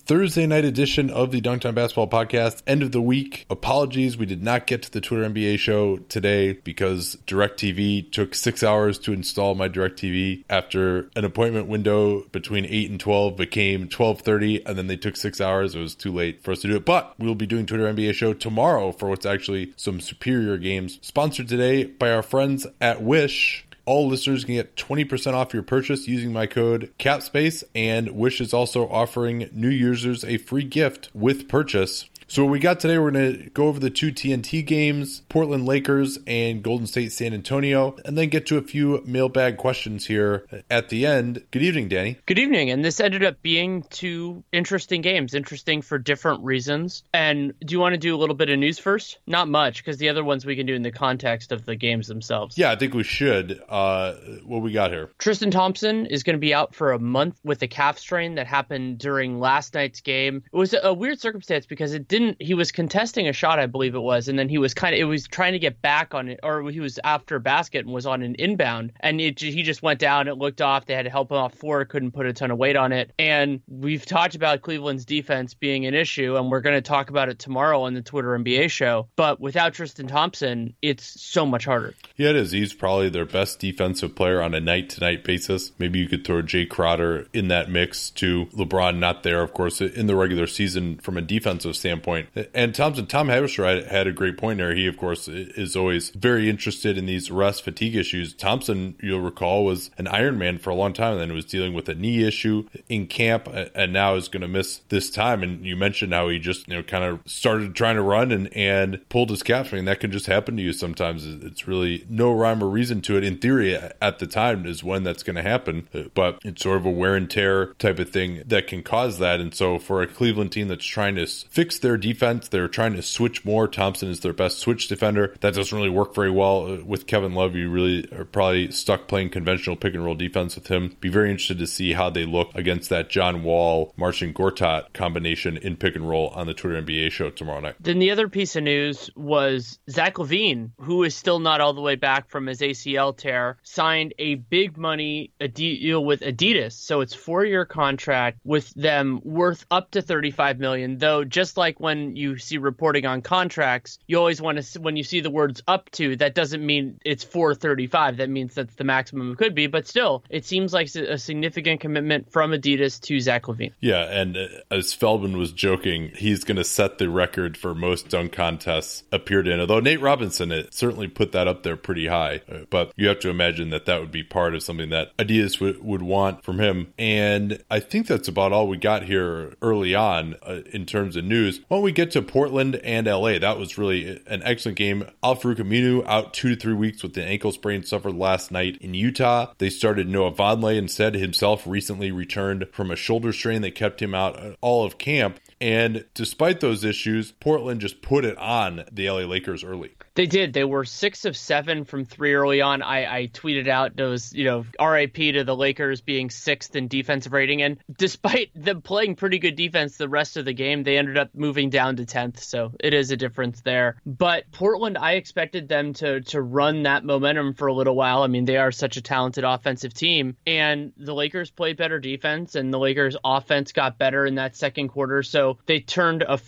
Thursday night edition of the Dunked On Basketball Podcast. End of the week. Apologies, we did not get to the Twitter NBA show today because DirecTV took 6 hours to install my DirecTV after an appointment window between 8 and 12 became 12:30, and then they took 6 hours. It was too late for us to do it, but we'll be doing Twitter NBA show tomorrow for what's actually some superior games. Sponsored today by our friends at Wish. All listeners can get 20% off your purchase using my code CAPSPACE, and Wish is also offering new users a free gift with purchase. So what we got today, we're going to go over the two TNT games, Portland Lakers and Golden State San Antonio, and then get to a few mailbag questions here at the end. Good evening, Danny. Good evening. And this ended up being two interesting games, interesting for different reasons. And do you want to do a little bit of news first? Not much, because the other ones we can do in the context of the games themselves. Yeah, I think we should. What we got here? Tristan Thompson is going to be out for a month with a calf strain that happened during last night's game. It was a weird circumstance because he was contesting a shot, I believe it was, and then he was trying to get back on it, or he was after a basket and was on an inbound, and he just went down, it looked off, they had to help him off for it, couldn't put a ton of weight on it. And we've talked about Cleveland's defense being an issue, and we're going to talk about it tomorrow on the Twitter NBA show, but without Tristan Thompson, it's so much harder. Yeah, it is. He's probably their best defensive player on a night-to-night basis. Maybe you could throw Jay Crowder in that mix too. LeBron not there, of course, in the regular season from a defensive standpoint. And Tom Haberstra had a great point there. He, of course, is always very interested in these rest fatigue issues. Thompson, you'll recall, was an Iron Man for a long time, and then was dealing with a knee issue in camp, and now is going to miss this time. And you mentioned how he just kind of started trying to run and pulled his calf. I mean, that can just happen to you sometimes. It's really no rhyme or reason to it. In theory, at the time is when that's going to happen, but it's sort of a wear and tear type of thing that can cause that. And so for a Cleveland team that's trying to fix their defense, they're trying to switch more. Thompson is their best switch defender. That doesn't really work very well with Kevin Love. You really are probably stuck playing conventional pick and roll defense with him. Be very interested to see how they look against that John Wall, Marcin Gortat combination in pick and roll on the Twitter NBA show tomorrow night. Then the other piece of news was Zach LaVine, who is still not all the way back from his ACL tear, signed a big money deal with Adidas. So it's 4-year contract with them worth up to $35 million, though just like when you see reporting on contracts, you always want to, when you see the words up to, that doesn't mean it's for 35. That means that's the maximum it could be. But still, it seems like a significant commitment from Adidas to Zach LaVine. Yeah, and as Feldman was joking, he's going to set the record for most dunk contests appeared in, although Nate Robinson certainly put that up there pretty high. But you have to imagine that would be part of something that Adidas would want from him. And I think that's about all we got here early on in terms of news. When we get to Portland and LA, that was really an excellent game. Al-Farouq Aminu out 2 to 3 weeks with the ankle sprain suffered last night in Utah. They started Noah Vonleh instead. Himself recently returned from a shoulder strain that kept him out all of camp. And despite those issues, Portland just put it on the LA Lakers early. They did. They were 6 of 7 from 3 early on. I tweeted out those, RIP to the Lakers being 6th in defensive rating. And despite them playing pretty good defense the rest of the game, they ended up moving down to 10th. So it is a difference there. But Portland, I expected them to run that momentum for a little while. I mean, they are such a talented offensive team. And the Lakers played better defense, and the Lakers offense got better in that second quarter. So they turned a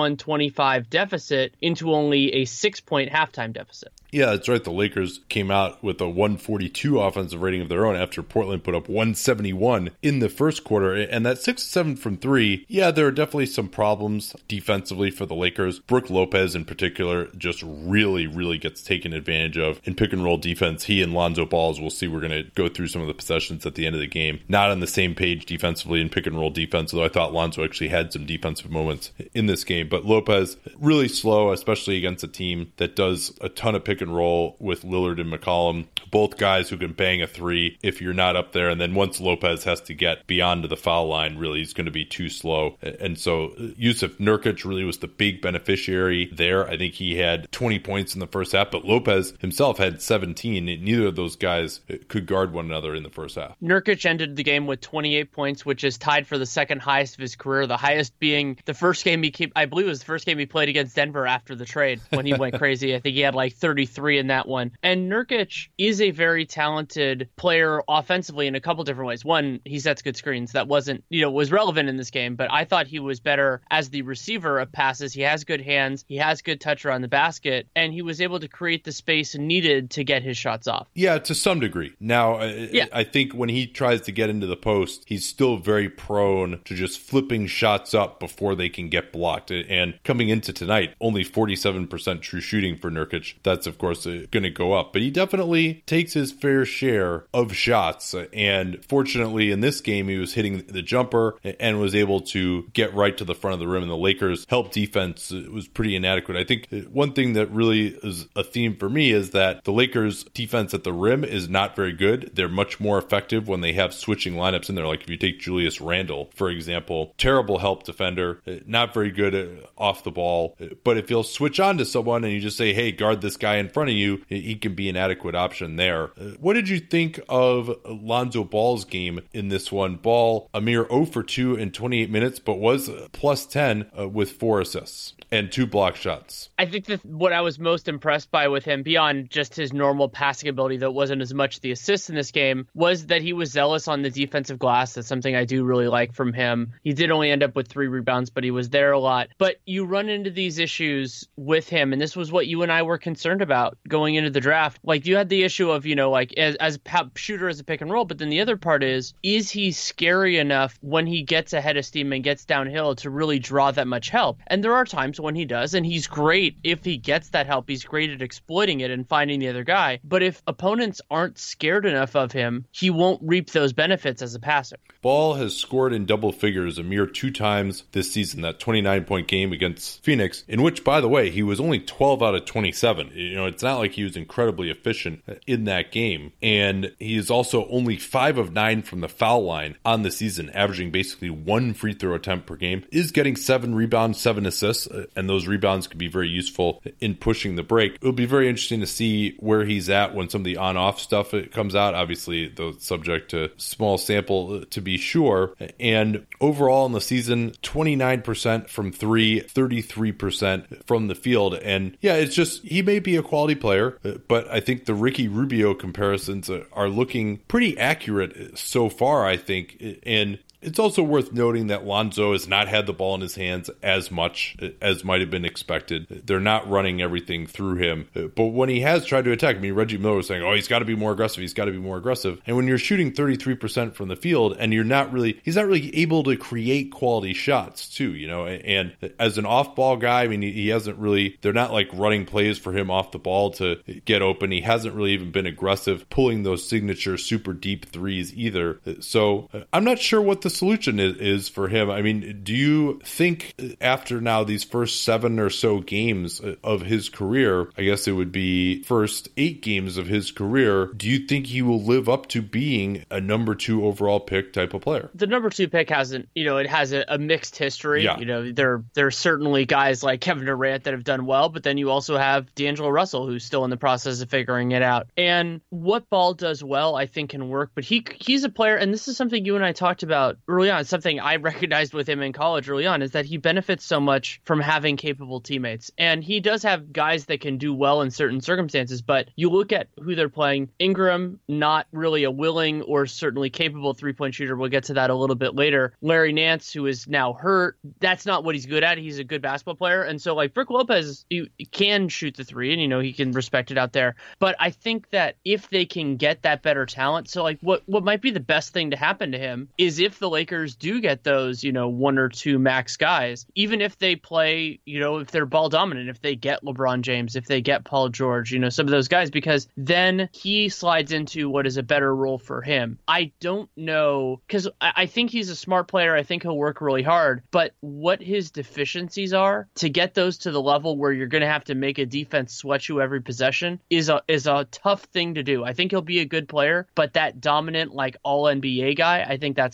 41-25 deficit into only a 6-point halftime deficit. Yeah, that's right. The Lakers came out with a 142 offensive rating of their own after Portland put up 171 in the first quarter. And that 6-7 from 3, yeah, there are definitely some problems defensively for the Lakers. Brook Lopez in particular just really, really gets taken advantage of in pick and roll defense. He and Lonzo Ball, as we'll see, we're going to go through some of the possessions at the end of the game. Not on the same page defensively in pick and roll defense, although I thought Lonzo actually had some defensive moments in this game. But Lopez, really slow, especially against a team that does a ton of pick and roll with Lillard and McCollum, both guys who can bang a three if you're not up there. And then once Lopez has to get beyond to the foul line, really, he's going to be too slow. And so Yusuf Nurkic really was the big beneficiary there. I think he had 20 points in the first half, but Lopez himself had 17. Neither of those guys could guard one another in the first half. Nurkic ended the game with 28 points, which is tied for the second highest of his career, the highest being the first game I believe it was the first game he played against Denver after the trade when he went crazy. I think he had like 30 3 in that one. And Nurkic is a very talented player offensively in a couple different ways. One, he sets good screens. That wasn't, was relevant in this game, but I thought he was better as the receiver of passes. He has good hands. He has good touch around the basket, and he was able to create the space needed to get his shots off. Yeah, to some degree. Now, I think when he tries to get into the post, he's still very prone to just flipping shots up before they can get blocked. And coming into tonight, only 47% true shooting for Nurkic. That's, of course, going to go up. But he definitely takes his fair share of shots. And fortunately, in this game, he was hitting the jumper and was able to get right to the front of the rim. And the Lakers' help defense was pretty inadequate. I think one thing that really is a theme for me is that the Lakers' defense at the rim is not very good. They're much more effective when they have switching lineups in there. Like if you take Julius Randle, for example, terrible help defender, not very good off the ball. But if you'll switch on to someone and you just say, hey, guard this guy in front of you, he can be an adequate option there. What did you think of Lonzo Ball's game in this one? Ball, a mere 0 for 2 in 28 minutes, but was plus 10 with 4 assists and 2 block shots. I think that what I was most impressed by with him, beyond just his normal passing ability that wasn't as much the assists in this game, was that he was zealous on the defensive glass. That's something I do really like from him. He did only end up with 3 rebounds, but he was there a lot. But you run into these issues with him, and this was what you and I were concerned about going into the draft. Like, you had the issue of, as a shooter as a pick and roll, but then the other part is he scary enough when he gets ahead of steam and gets downhill to really draw that much help? And there are times when he does, and he's great if he gets that help. He's great at exploiting it and finding the other guy. But if opponents aren't scared enough of him, he won't reap those benefits as a passer. Ball has scored in double figures a mere 2 times this season. That 29-point game against Phoenix, in which, by the way, he was only 12 out of 27. It's not like he was incredibly efficient in that game. And he is also only 5 of 9 from the foul line on the season, averaging basically 1 free throw attempt per game, is getting 7 rebounds, 7 assists, and those rebounds could be very useful in pushing the break. It'll be very interesting to see where he's at when some of the on-off stuff comes out. Obviously, though, subject to small sample to be sure. And overall in the season, 29% from 3, 33% from the field. And yeah, it's just, he may be a quality player, but I think the Ricky Rubio comparisons are looking pretty accurate so far, I think. And it's also worth noting that Lonzo has not had the ball in his hands as much as might have been expected. They're not running everything through him. But when he has tried to attack, Reggie Miller was saying, he's got to be more aggressive. He's got to be more aggressive. And when you're shooting 33% from the field and he's not really able to create quality shots too, and as an off-ball guy, he hasn't really, they're not like running plays for him off the ball to get open. He hasn't really even been aggressive pulling those signature super deep threes either. So I'm not sure what the solution is for him. Do you think after now these first 7 or so games of his career, I guess it would be first 8 games of his career, do you think he will live up to being a number 2 overall pick type of player? The number 2 pick hasn't, it has a mixed history. Yeah. There are certainly guys like Kevin Durant that have done well, but then you also have D'Angelo Russell, who's still in the process of figuring it out. And what Ball does well, I think, can work, but he's a player, and this is something you and I talked about early on. Something I recognized with him in college early on is that he benefits so much from having capable teammates. And he does have guys that can do well in certain circumstances, but you look at who they're playing. Ingram, not really a willing or certainly capable three-point shooter. We'll get to that a little bit later. Larry Nance, who is now hurt, that's not what he's good at. He's a good basketball player. And so like Brook Lopez, he can shoot the three and, he can respect it out there. But I think that if they can get that better talent, so like what might be the best thing to happen to him is if the Lakers do get those, 1 or 2 max guys, even if they play, if they're ball dominant, if they get LeBron James, if they get Paul George, some of those guys, because then he slides into what is a better role for him. I don't know, because I think he's a smart player. I think he'll work really hard, but what his deficiencies are to get those to the level where you're going to have to make a defense sweat you every possession is a tough thing to do. I think he'll be a good player, but that dominant, like all NBA guy, I think that's going to be a problem.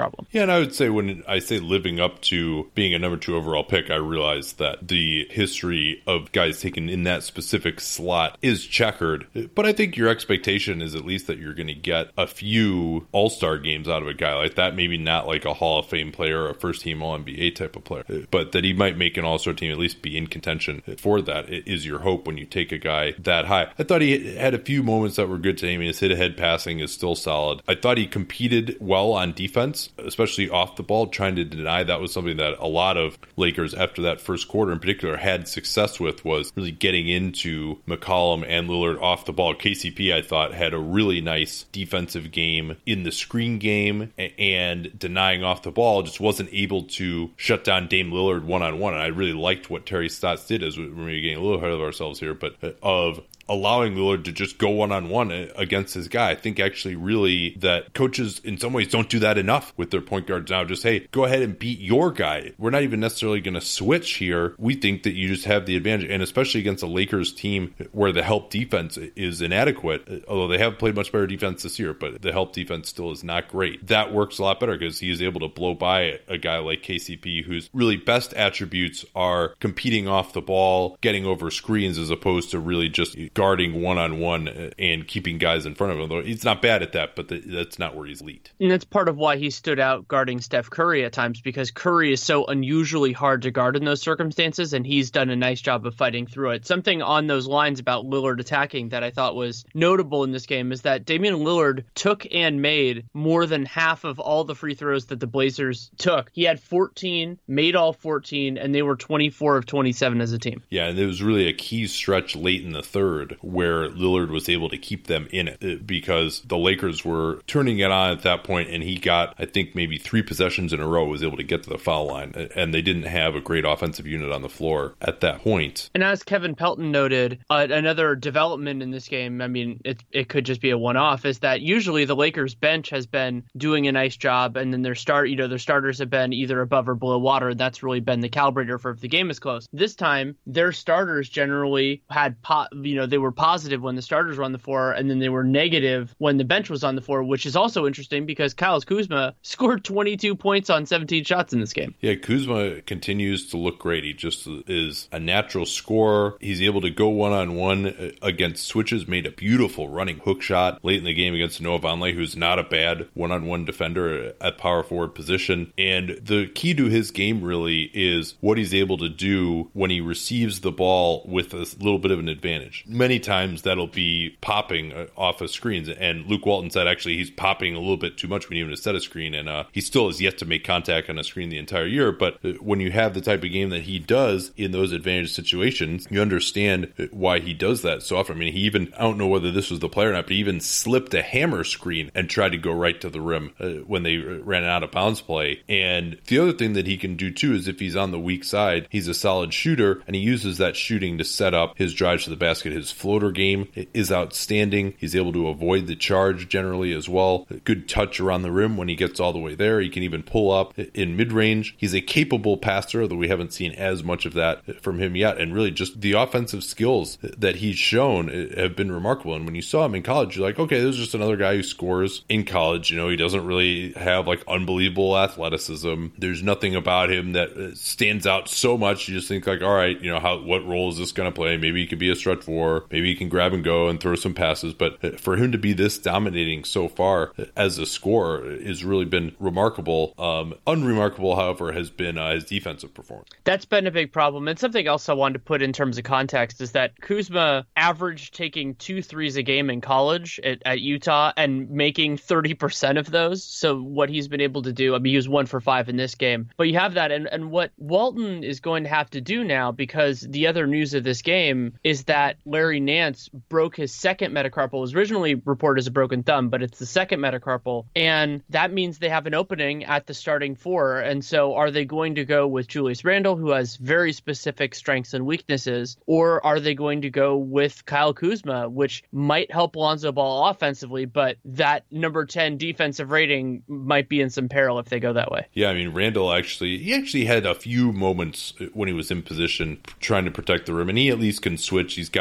problem. Yeah, and I would say when I say living up to being a number 2 overall pick, I realize that the history of guys taken in that specific slot is checkered. But I think your expectation is at least that you're going to get a few all-star games out of a guy like that. Maybe not like a Hall of Fame player or a first-team All-NBA type of player, but that he might make an all-star team, at least be in contention for that is your hope when you take a guy that high. I thought he had a few moments that were good to him. His hit-ahead passing is still solid. I thought he competed well on defense, especially off the ball, trying to deny. That was something that a lot of Lakers after that first quarter in particular had success with, was really getting into McCollum and Lillard off the ball. KCP, I thought, had a really nice defensive game in the screen game and denying off the ball, just wasn't able to shut down Dame Lillard one-on-one. And I really liked what Terry Stotts did, as we're getting a little ahead of ourselves here, but of allowing Lillard to just go one-on-one against his guy. I think actually really that coaches in some ways don't do that enough with their point guards now. Just, hey, go ahead and beat your guy. We're not even necessarily going to switch here. We think that you just have the advantage, and especially against a Lakers team where the help defense is inadequate, although they have played much better defense this year, but the help defense still is not great. That works a lot better because he is able to blow by a guy like KCP, whose really best attributes are competing off the ball, getting over screens, as opposed to really just guarding one-on-one and keeping guys in front of him. Though he's not bad at that, but that's not where he's elite. And that's part of why he stood out guarding Steph Curry at times, because Curry is so unusually hard to guard in those circumstances, and he's done a nice job of fighting through it. Something on those lines about Lillard attacking that I thought was notable in this game is that Damian Lillard took and made more than half of all the free throws that the Blazers took. He had 14, made all 14, and they were 24 of 27 as a team. Yeah, and it was really a key stretch late in the third where Lillard was able to keep them in it because the Lakers were turning it on at that point, and he got, I think, maybe 3 possessions in a row, was able to get to the foul line, and they didn't have a great offensive unit on the floor at that point. And as Kevin Pelton noted, another development in this game, I mean, it could just be a one-off, is that usually the Lakers bench has been doing a nice job, and then their starters have been either above or below water. That's really been the calibrator for if the game is close. This time, their starters generally had they were positive when the starters were on the floor, and then they were negative when the bench was on the floor, which is also interesting because Kyle Kuzma scored 22 points on 17 shots in this game. Yeah, Kuzma continues to look great. He just is a natural scorer. He's able to go one-on-one against switches, made a beautiful running hook shot late in the game against Noah Vonleh, who's not a bad one-on-one defender at power forward position. And the key to his game really is what he's able to do when he receives the ball with a little bit of an advantage. Many times that'll be popping off of screens, and Luke Walton said actually he's popping a little bit too much when even to set a screen, and he still has yet to make contact on a screen the entire year. But when you have the type of game that he does in those advantage situations, you understand why he does that so often. I mean, he even, I don't know whether this was the player or not, but he even slipped a hammer screen and tried to go right to the rim when they ran an out of bounds play. And the other thing that he can do too is if he's on the weak side, he's a solid shooter, and he uses that shooting to set up his drives to the basket. His floater game is outstanding. He's able to avoid the charge generally as well. Good touch around the rim when he gets all the way there. He can even pull up in mid-range. He's a capable passer, although we haven't seen as much of that from him yet. And really just the offensive skills that he's shown have been remarkable. And when you saw him in college, you're like, okay, this is just another guy who scores in college. You know, he doesn't really have like unbelievable athleticism. There's nothing about him that stands out so much. You just think like, all right, you know, what role is this going to play? Maybe he could be a stretch four. Maybe he can grab and go and throw some passes. But for him to be this dominating so far as a scorer has really been remarkable. Unremarkable, however, has been his defensive performance. That's been a big problem. And something else I wanted to put in terms of context is that Kuzma averaged taking 2 threes a game in college at Utah and making 30% of those. So what he's been able to do, I mean, he was 1 for 5 in this game. But you have that. And what Walton is going to have to do now, because the other news of this game is that Larry Nance broke his second metacarpal. It was originally reported as a broken thumb, but it's the second metacarpal. And that means they have an opening at the starting 4. And so are they going to go with Julius Randle, who has very specific strengths and weaknesses, or are they going to go with Kyle Kuzma, which might help Lonzo Ball offensively, but that number 10 defensive rating might be in some peril if they go that way? Yeah, I mean, Randle actually had a few moments when he was in position trying to protect the rim, and he at least can switch. He's got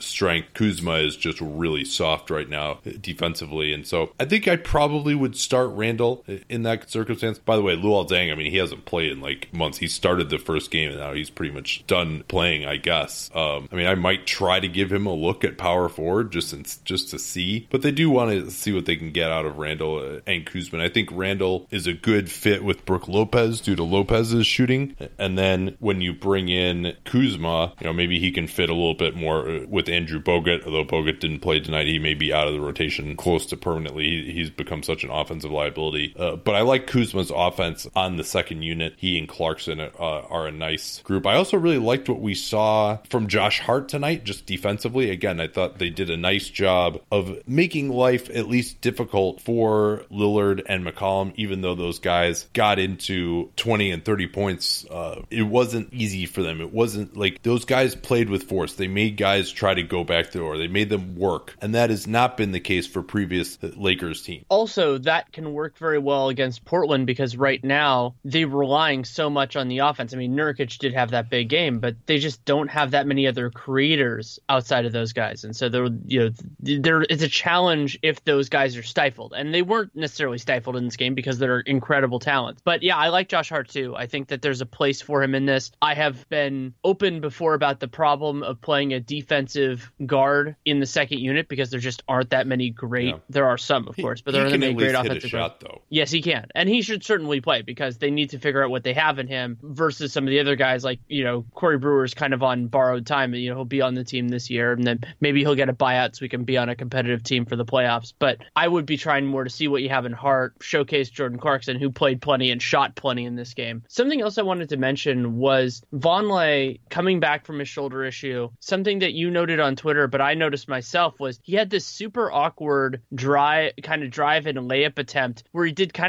strength. Kuzma is just really soft right now defensively. And so I think I probably would start Randall in that circumstance. By the way, Luol Deng, I mean, he hasn't played in like months. He started the first game and now he's pretty much done playing, I guess. I mean, I might try to give him a look at power forward just to see, but they do want to see what they can get out of Randall and Kuzma. I think Randall is a good fit with Brook Lopez due to Lopez's shooting. And then when you bring in Kuzma, maybe he can fit a little bit more with Andrew Bogut, although Bogut didn't play tonight. He may be out of the rotation close to permanently. He's become such an offensive liability. But I like Kuzma's offense on the second unit. He and Clarkson are a nice group. I also really liked what we saw from Josh Hart tonight, just defensively. Again, I thought they did a nice job of making life at least difficult for Lillard and McCollum, even though those guys got into 20 and 30 points. It wasn't easy for them. It wasn't like those guys played with force. They made guys try to go back the door. They made them work. And that has not been the case for previous Lakers teams. Also, that can work very well against Portland because right now they're relying so much on the offense. I mean, Nurkic did have that big game, but they just don't have that many other creators outside of those guys. And so it's a challenge if those guys are stifled. And they weren't necessarily stifled in this game because they're incredible talents. But yeah, I like Josh Hart too. I think that there's a place for him in this. I have been open before about the problem of playing a defensive guard in the second unit because there just aren't that many great. Yeah. There are some, of course, but there aren't that many great offensive shot, though. Yes, he can. And he should certainly play because they need to figure out what they have in him versus some of the other guys like, Corey Brewer's kind of on borrowed time. He'll be on the team this year and then maybe he'll get a buyout so he can be on a competitive team for the playoffs. But I would be trying more to see what you have in Hart, showcase Jordan Clarkson, who played plenty and shot plenty in this game. Something else I wanted to mention was Vonleh coming back from his shoulder issue. Something that you noted on Twitter, but I noticed myself, was he had this super awkward drive and layup attempt where he did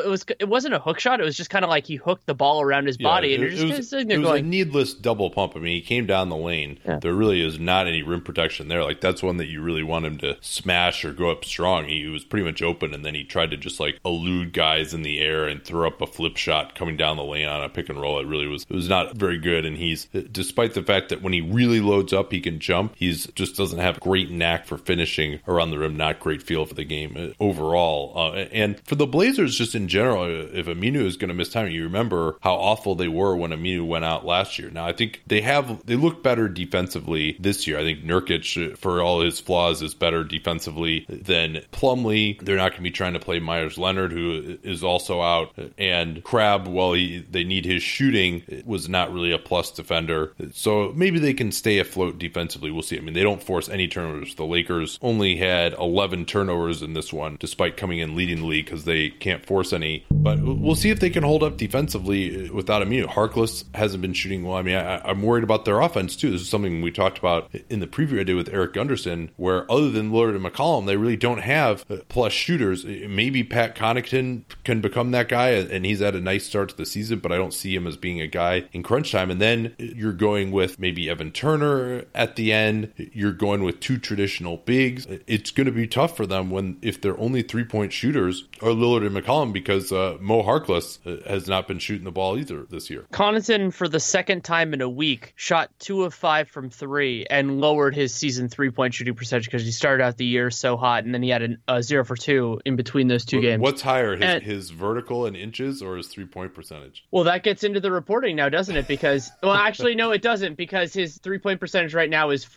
it wasn't a hook shot. It was just kind of like he hooked the ball around his body. And it was a needless double pump. I mean, he came down the lane. Yeah. There really is not any rim protection there. Like, that's one that you really want him to smash or go up strong. He was pretty much open, and then he tried to just like elude guys in the air and throw up a flip shot coming down the lane on a pick and roll. It was not very good. And he's, despite the fact that when he really loads up, he can jump, he's just doesn't have great knack for finishing around the rim. Not great feel for the game overall. And for the Blazers, just in general, if Aminu is going to miss time, you remember how awful they were when Aminu went out last year. Now, I think they look better defensively this year. I think Nurkic, for all his flaws, is better defensively than Plumlee. They're not going to be trying to play Myers Leonard, who is also out. And Crabbe, while they need his shooting, was not really a plus defender. So maybe they can stay afloat defensively. We'll see. I mean, they don't force any turnovers. The Lakers only had 11 turnovers in this one, despite coming in leading the league because they can't force any. But we'll see if they can hold up defensively without Aminu. Harkless hasn't been shooting well. I mean, I'm worried about their offense, too. This is something we talked about in the preview I did with Eric Gunderson, where other than Lillard and McCollum, they really don't have plus shooters. Maybe Pat Connaughton can become that guy, and he's had a nice start to the season, but I don't see him as being a guy in crunch time. And then you're going with maybe Evan Turner at the end. You're going with two traditional bigs. It's going to be tough for them if their only three-point shooters are Lillard and McCollum, because Mo Harkless has not been shooting the ball either this year. Connaughton, for the second time in a week, shot 2 of 5 from 3 and lowered his season three-point shooting percentage because he started out the year so hot, and then he had a 0 for 2 in between those two games. What's higher, his vertical in inches or his three-point percentage? Well, that gets into the reporting now, doesn't it? Because, well, actually, no, it doesn't, because his three-point percentage right now is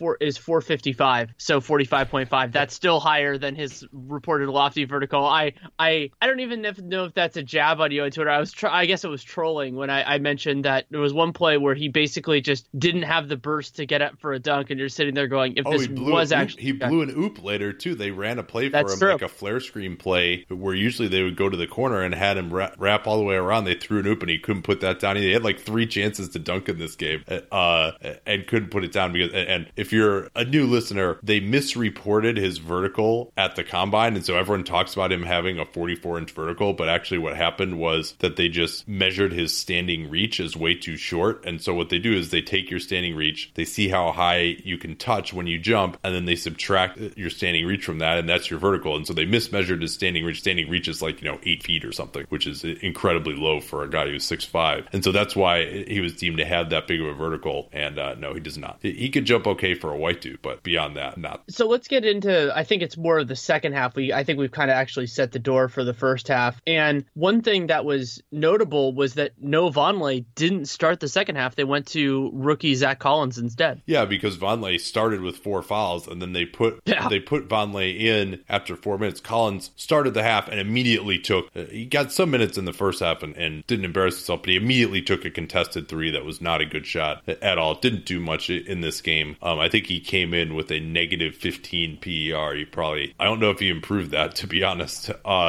455, so 45.5. That's still higher than his reported lofty vertical. I don't even know if that's a jab on you on Twitter. I guess it was trolling when I mentioned that there was one play where he basically just didn't have the burst to get up for a dunk, and you're sitting there going, if this was actually... He blew an oop later, too. They ran a play for him, true. Like a flare screen play, where usually they would go to the corner and had him wrap all the way around. They threw an oop, and he couldn't put that down. He had like 3 chances to dunk in this game, and couldn't put it down. And if you're a new listener, they misreported his vertical at the combine, and so everyone talks about him having a 44-inch vertical, but actually what happened was that they just measured his standing reach as way too short. And so what they do is they take your standing reach, they see how high you can touch when you jump, and then they subtract your standing reach from that, and that's your vertical. And so they mismeasured his standing reach. Standing reach is like 8 feet or something, which is incredibly low for a guy who's 6'5". And so that's why he was deemed to have that big of a vertical, and no, he does not. He could jump okay for a white dude, but beyond that, not. So let's get into, I think it's more of the second half. I think we've kind of actually set the door for the first half. And one thing that was notable was that Noah Vonleh didn't start the second half. They went to rookie Zach Collins instead. Yeah, because Vonleh started with 4 fouls, and then they put Vonleh in after 4 minutes. Collins started the half and immediately he got some minutes in the first half and didn't embarrass himself, but he immediately took a contested 3 that was not a good shot at all. Didn't do much in this game. I think he came in with a negative 15 PER. I don't know if he improved that, to be honest,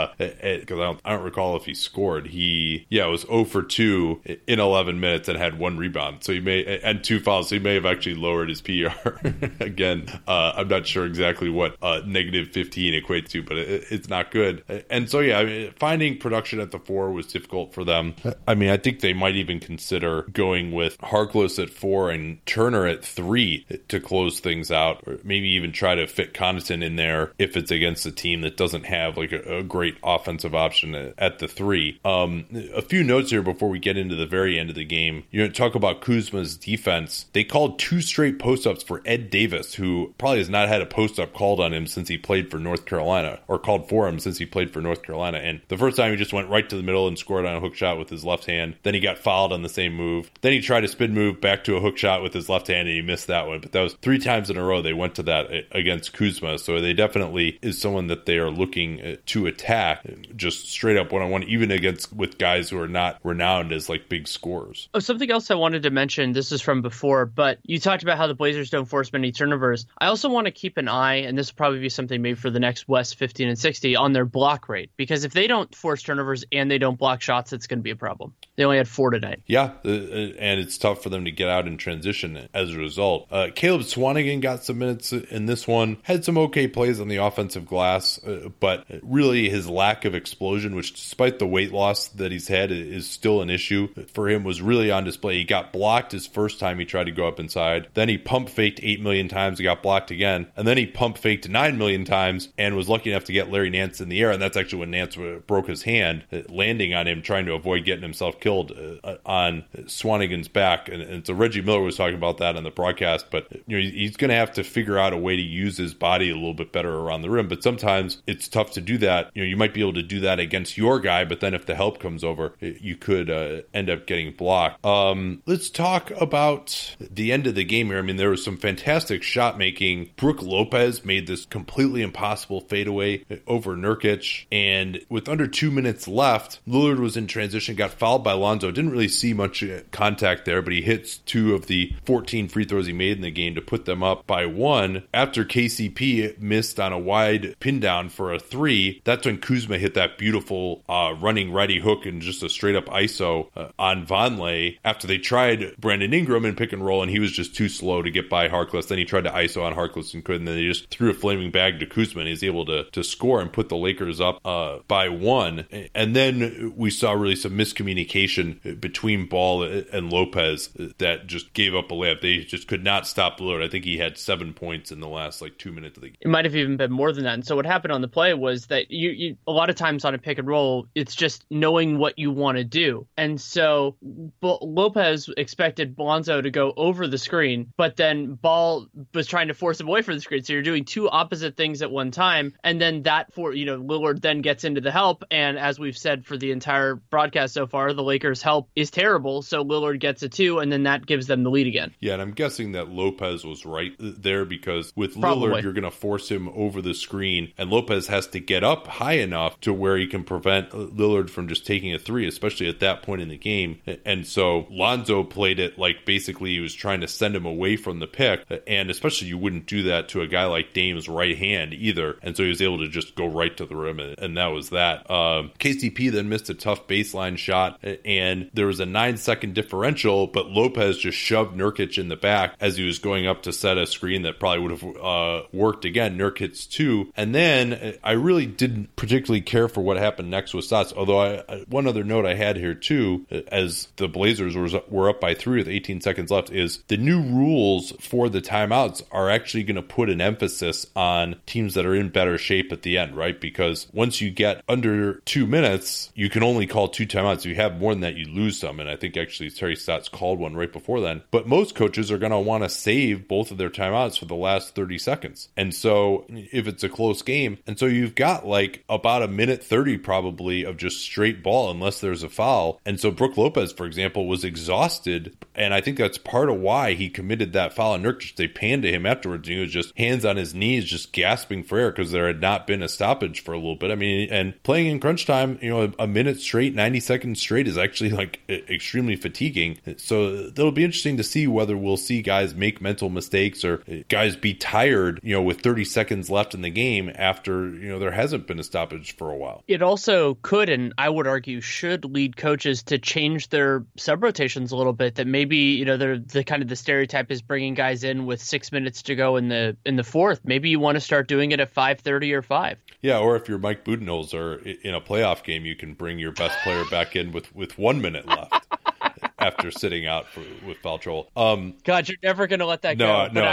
because I don't recall if he scored. It was 0 for 2 in 11 minutes and had 1 rebound. So and 2 fouls. So he may have actually lowered his PER. Again, I'm not sure exactly what negative 15 equates to, but it's not good. And so, finding production at the 4 was difficult for them. I think they might even consider going with Harkless at 4 and Turner at 3 to close things out, or maybe even try to fit Connaughton in there if it's against a team that doesn't have like a great offensive option at the 3. A few notes here before we get into the very end of the game. Talk about Kuzma's defense. They called 2 straight post-ups for Ed Davis, who probably has not had a post-up called on him since he played for North Carolina, or called for him since he played for North Carolina. And the first time he just went right to the middle and scored on a hook shot with his left hand. Then he got fouled on the same move. Then he tried a spin move back to a hook shot with his left hand and he missed that one. But that was 3 times in a row they went to that against Kuzma. So they definitely is someone that they are looking to attack just straight up one-on-one, even with guys who are not renowned as like big scorers. Oh, something else I wanted to mention, this is from before, but you talked about how the Blazers don't force many turnovers. I also want to keep an eye, and this will probably be something maybe for the next West 15 and 60, on their block rate. Because if they don't force turnovers and they don't block shots, it's going to be a problem. They only had 4 tonight. Yeah, and it's tough for them to get out in transition as a result. Caleb Swanigan got some minutes in this one, had some okay plays on the offensive glass, but really his lack of explosion, which despite the weight loss that he's had is still an issue for him, was really on display. He got blocked his first time he tried to go up inside. Then he pump faked 8 million times, he got blocked again. And then he pump faked 9 million times and was lucky enough to get Larry Nance in the air. And that's actually when Nance broke his hand, landing on him, trying to avoid getting himself killed on Swanigan's back. And so Reggie Miller was talking about that on the broadcast, but he's going to have to figure out a way to use his body a little bit better around the rim. But sometimes it's tough to do that. You might be able to do that against your guy, but then if the help comes over, you could end up getting blocked. Let's talk about the end of the game here. There was some fantastic shot making. Brook Lopez made this completely impossible fadeaway over Nurkic, and with under 2 minutes left, Lillard was in transition, got fouled by Lonzo. Didn't really see much contact there, but he hits 2 of the 14 free throws he made in the game to put them up by 1. After KCP missed on a wide pin down for a 3, that's when Kuzma hit that beautiful running righty hook and just a straight up ISO on Vonleh after they tried Brandon Ingram in pick and roll, and he was just too slow to get by Harkless. Then he tried to ISO on Harkless and couldn't. And then they just threw a flaming bag to Kuzma, and he's able to score and put the Lakers up by 1. And then we saw really some miscommunication between Ball and Lopez that just gave up a layup. They just could not stop Lillard. I think he had 7 points in the last 2 minutes of the game. It might have even been more than that. And so what happened on the play was that you a lot of times on a pick and roll, it's just knowing what you want to do. And so Lopez expected Lonzo to go over the screen, but then Ball was trying to force him away from the screen. So you're doing 2 opposite things at one time. And then Lillard then gets into the help. And as we've said for the entire broadcast so far, the Lakers' help is terrible. So Lillard gets a 2, and then that gives them the lead again. Yeah, and I'm guessing that Lopez was right there because with Probably. Lillard, you're going to force him over the screen, and Lopez has to get up high enough to where he can prevent Lillard from just taking a 3, especially at that point in the game. And so Lonzo played it like basically he was trying to send him away from the pick, and especially you wouldn't do that to a guy like Dame's right hand either. And so he was able to just go right to the rim, and that was that. KCP then missed a tough baseline shot, and there was a 9-second differential, but Lopez just shoved Nurkic in the back as he was going up to set a screen that probably would have worked again. Nurkic hits 2. And then I really didn't particularly care for what happened next with Stotts, although one other note I had here too, as the Blazers were up by 3 with 18 seconds left, is the new rules for the timeouts are actually going to put an emphasis on teams that are in better shape at the end, right? Because once you get under 2 minutes, you can only call 2 timeouts. If you have more than that, you lose some. And I think actually Terry Stotts called one right before then. But most coaches are going to want to save both of their timeouts for the last 30 seconds. And so if it's a close game, and so you've got like about a minute 30 probably of just straight ball unless there's a foul. And so Brook Lopez, for example, was exhausted. And I think that's part of why he committed that foul on Nurkic. They panned to him afterwards and he was just hands on his knees, just gasping for air because there had not been a stoppage for a little bit. I mean, and playing in crunch time, a minute straight, 90 seconds straight is actually like extremely fatiguing. So it'll be interesting to see whether we'll see guys make mental mistakes or guys be tired, with 30 seconds left in the game after, there hasn't been a stoppage for a while. It also could, and I would argue should, lead coaches to change their sub-rotations a little bit, that maybe, they're the kind of the stereotype is bringing guys in with 6 minutes to go in the fourth. Maybe you want to start doing it at 5:30 or 5. Yeah, or if you're Mike Budenholzer in a playoff game, you can bring your best player back in with 1 minute left. After sitting out with foul trouble. God, you're never going to let that go. No,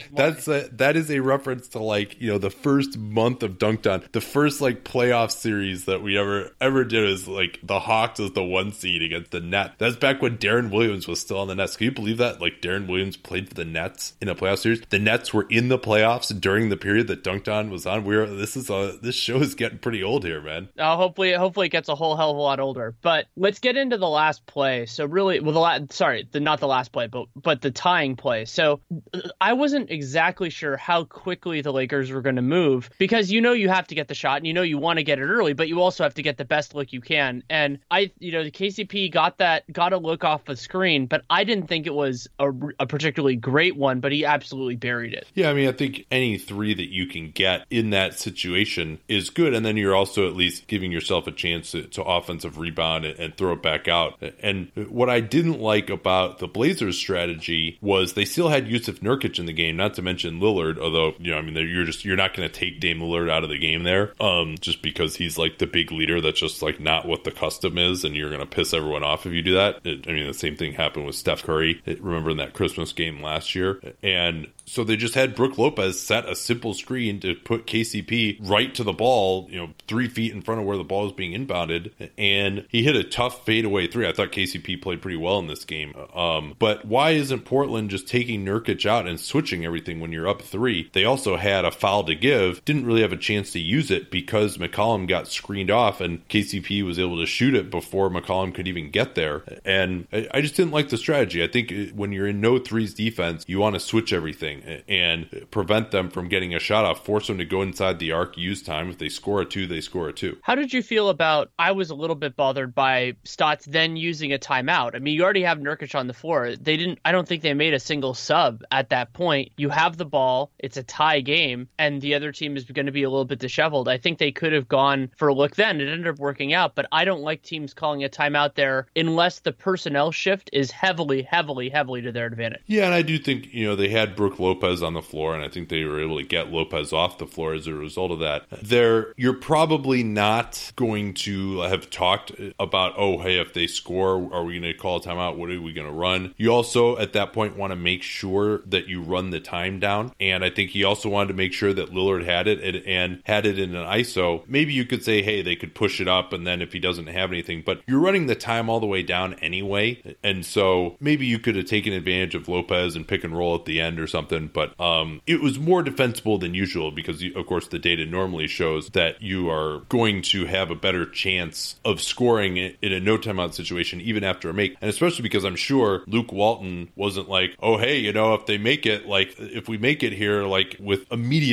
that is a reference to the first month of Dunked On. The first playoff series that we ever did is the Hawks as the 1 seed against the Nets. That's back when Darren Williams was still on the Nets. Can you believe that? Darren Williams played for the Nets in a playoff series. The Nets were in the playoffs during the period that Dunked On was on. This show is getting pretty old here, man. Hopefully it gets a whole hell of a lot older. But let's get into the last play. So really, not the last play, but the tying play. So I wasn't exactly sure how quickly the Lakers were going to move because you have to get the shot and you want to get it early, but you also have to get the best look you can. And the KCP got a look off the screen, but I didn't think it was a particularly great one, but he absolutely buried it. Yeah, I mean, I think any three that you can get in that situation is good, and then you're also at least giving yourself a chance to offensive rebound and throw it back out. And what I didn't like about the Blazers' strategy was they still had Yusuf Nurkic in the game, not to mention Lillard, although, you're not going to take Dame Lillard out of the game there, just because he's the big leader. That's just not what the custom is, and you're going to piss everyone off if you do that. The same thing happened with Steph Curry, remember in that Christmas game last year. And so they just had Brook Lopez set a simple screen to put KCP right to the ball, 3 feet in front of where the ball was being inbounded, and he hit a tough fadeaway three. I thought KCP played pretty well in this game. But why isn't Portland just taking Nurkic out and switching everything when you're up 3? They also had a foul to give, didn't really have a chance to use it because McCollum got screened off and KCP was able to shoot it before McCollum could even get there. And I just didn't like the strategy. I think when you're in no threes defense, you want to switch everything and prevent them from getting a shot off, force them to go inside the arc, use time. If they score a 2, they score a 2. How did you feel about, I was a little bit bothered by Stotts then using a timeout. I mean, you already have Nurkic on the floor. I don't think they made a single sub at that point. You have the ball, it's a tie game, and the other team is going to be a little bit disheveled. I think they could have gone for a look then. It ended up working out, but I don't like teams calling a timeout there unless the personnel shift is heavily to their advantage. Yeah, and I do think, they had Brook Lopez on the floor, and I think they were able to get Lopez off the floor as a result of that. You're probably not going to have talked about, if they score, are we going to call a timeout? What are we going to run? You also, at that point, want to make sure that you run the time down, and I think he also wanted to make sure that Lillard had it and had it in an ISO. Maybe you could say, hey, they could push it up, and then if he doesn't have anything, but you're running the time all the way down anyway, and so maybe you could have taken advantage of Lopez and pick and roll at the end or something, but it was more defensible than usual because, of course, the data normally shows that you are going to have a better chance of scoring in a no timeout situation even after a make, and especially because I'm sure Luke Walton wasn't like, if they make it, if we make it here, with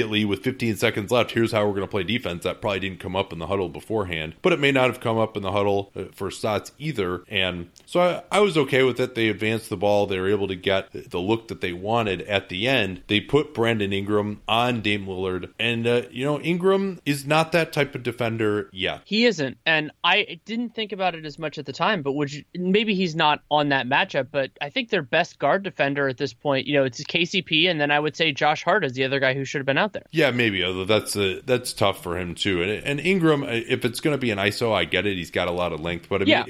15 seconds left, here's how we're going to play defense. That probably didn't come up in the huddle beforehand, but it may not have come up in the huddle for Stotts either, and so I was okay with it. They advanced the ball. They were able to get the look that they wanted at the end. They put Brandon Ingram on Dame Lillard, and Ingram is not that type of defender yet. He isn't, and I didn't think about it as much at the time, but maybe he's not on that matchup, but I think their best guard defender at this point, it's KCP, and then I would say Josh Hart is the other guy who should have been out there. Yeah, maybe, although that's tough for him too. And Ingram, if it's going to be an ISO, I get it. He's got a lot of length, but I mean,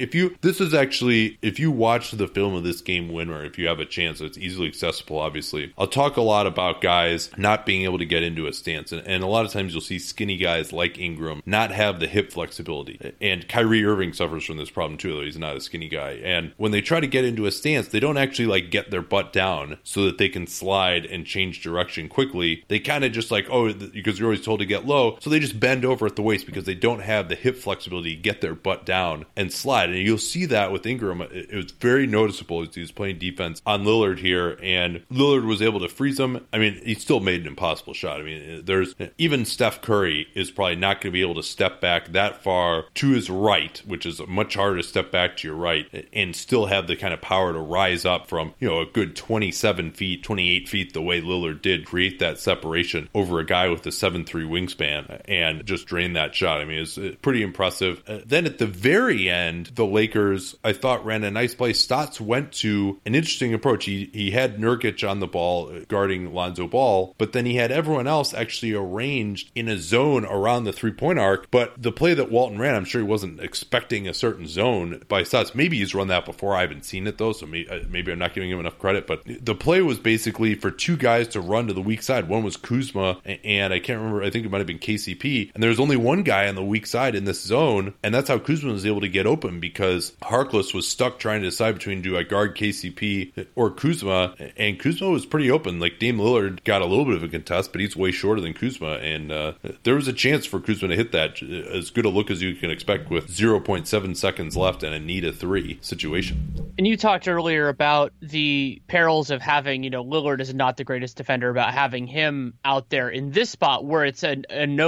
if you watch the film of this game winner, if you have a chance, it's easily accessible, obviously. I'll talk a lot about guys not being able to get into a stance, and a lot of times you'll see skinny guys like Ingram not have the hip flexibility, and Kyrie Irving suffers from this problem too, though he's not a skinny guy. And when they try to get into a stance, they don't actually like get their butt down so that they can slide and change direction quickly. They kind of just like, because you're always told to get low, so they just bend over at the waist because they don't have the hip flexibility to get their butt down and slide. And you'll see that with Ingram. It was very noticeable as he was playing defense on Lillard here, and Lillard was able to freeze him. I mean, he still made an impossible shot. I mean, there's even Steph Curry is probably not going to be able to step back that far to his right, which is much harder to step back to your right and still have the kind of power to rise up from, a good 27 feet, 28 feet, the way Lillard did, create that separation over a guy with a 7'3" wingspan and just drain that shot. I mean, it's pretty impressive. Then at the very end, the Lakers, I thought, ran a nice play. Stotts went to an interesting approach. He had Nurkic on the ball guarding Lonzo Ball, but then he had everyone else actually arranged in a zone around the three-point arc. But the play that Walton ran, I'm sure he wasn't expecting a certain zone by Stotts. Maybe he's run that before. I haven't seen it, though, so maybe I'm not giving him enough credit. But the play was basically for two guys to run to the weak side. One was Kuzma, and I can't remember, I think it might have been KCP. And there's only one guy on the weak side in this zone, and that's how Kuzma was able to get open, because Harkless was stuck trying to decide between, do I guard KCP or Kuzma? And Kuzma was pretty open. Like, Dame Lillard got a little bit of a contest, but he's way shorter than Kuzma, and there was a chance for Kuzma to hit that. As good a look as you can expect with 0.7 seconds left and a need a three situation. And you talked earlier about the perils of having, Lillard is not the greatest defender, about having him out there in this spot where it's a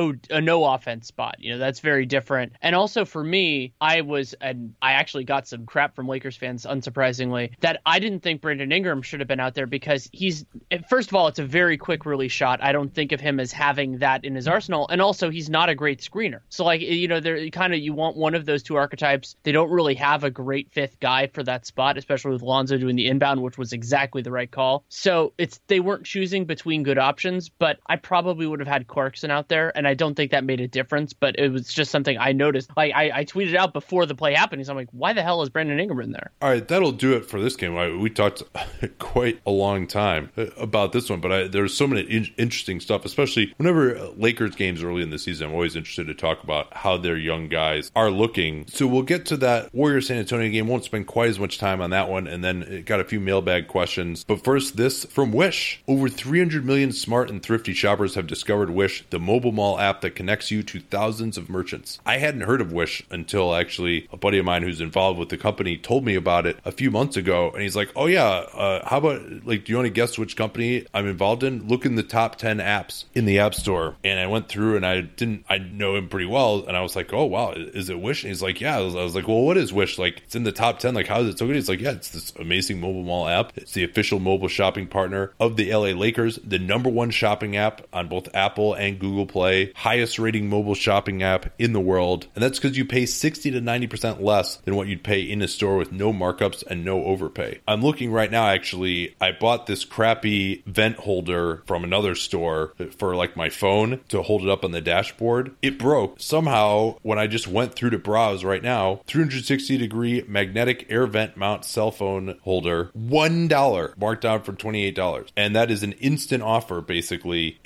no offense spot. That's very different. And also for me, I actually got some crap from Lakers fans, unsurprisingly, that I didn't think Brandon Ingram should have been out there, because first of all, it's a very quick release shot. I don't think of him as having that in his arsenal. And also, he's not a great screener. So they're kind of, you want one of those two archetypes. They don't really have a great fifth guy for that spot, especially with Lonzo doing the inbound, which was exactly the right call. So they weren't choosing between good options, but I probably would have had Clarkson out there, and I don't think that made a difference, but it was just something I noticed. Like, I tweeted out before the play happened, so I'm like, why the hell is Brandon Ingram in there? All right, that'll do it for this game. We talked quite a long time about this one, but there's so many interesting stuff, especially whenever Lakers games early in the season. I'm always interested to talk about how their young guys are looking. So we'll get to that Warriors-San Antonio game. Won't spend quite as much time on that one, and then got a few mailbag questions. But first, this from Wish. Over 300 million smart and thrifty shoppers have discovered Wish, the mobile mall app that connects you to thousands of merchants. I hadn't heard of Wish until actually a buddy of mine who's involved with the company told me about it a few months ago, and he's like, oh yeah, how about, do you want to guess which company I'm involved in? Look in the top 10 apps in the App Store. And I went through, and I know him pretty well, and I was like, oh wow, is it Wish? And he's like, yeah. I was like, well, what is Wish? Like, it's in the top 10, like, how is it so good? He's like, yeah, it's this amazing mobile mall app. It's the official mobile shopping partner of the LA Lakers, the #1 shopping app on both Apple and Google Play, highest rating mobile shopping app in the world. And that's because you pay 60 to 90% less than what you'd pay in a store with no markups and no overpay. I'm looking right now, actually, I bought this crappy vent holder from another store for like my phone to hold it up on the dashboard. It broke. Somehow, when I just went through to browse right now, 360-degree magnetic air vent mount cell phone holder, $1, marked down for $28. And that is an instant offer, basically.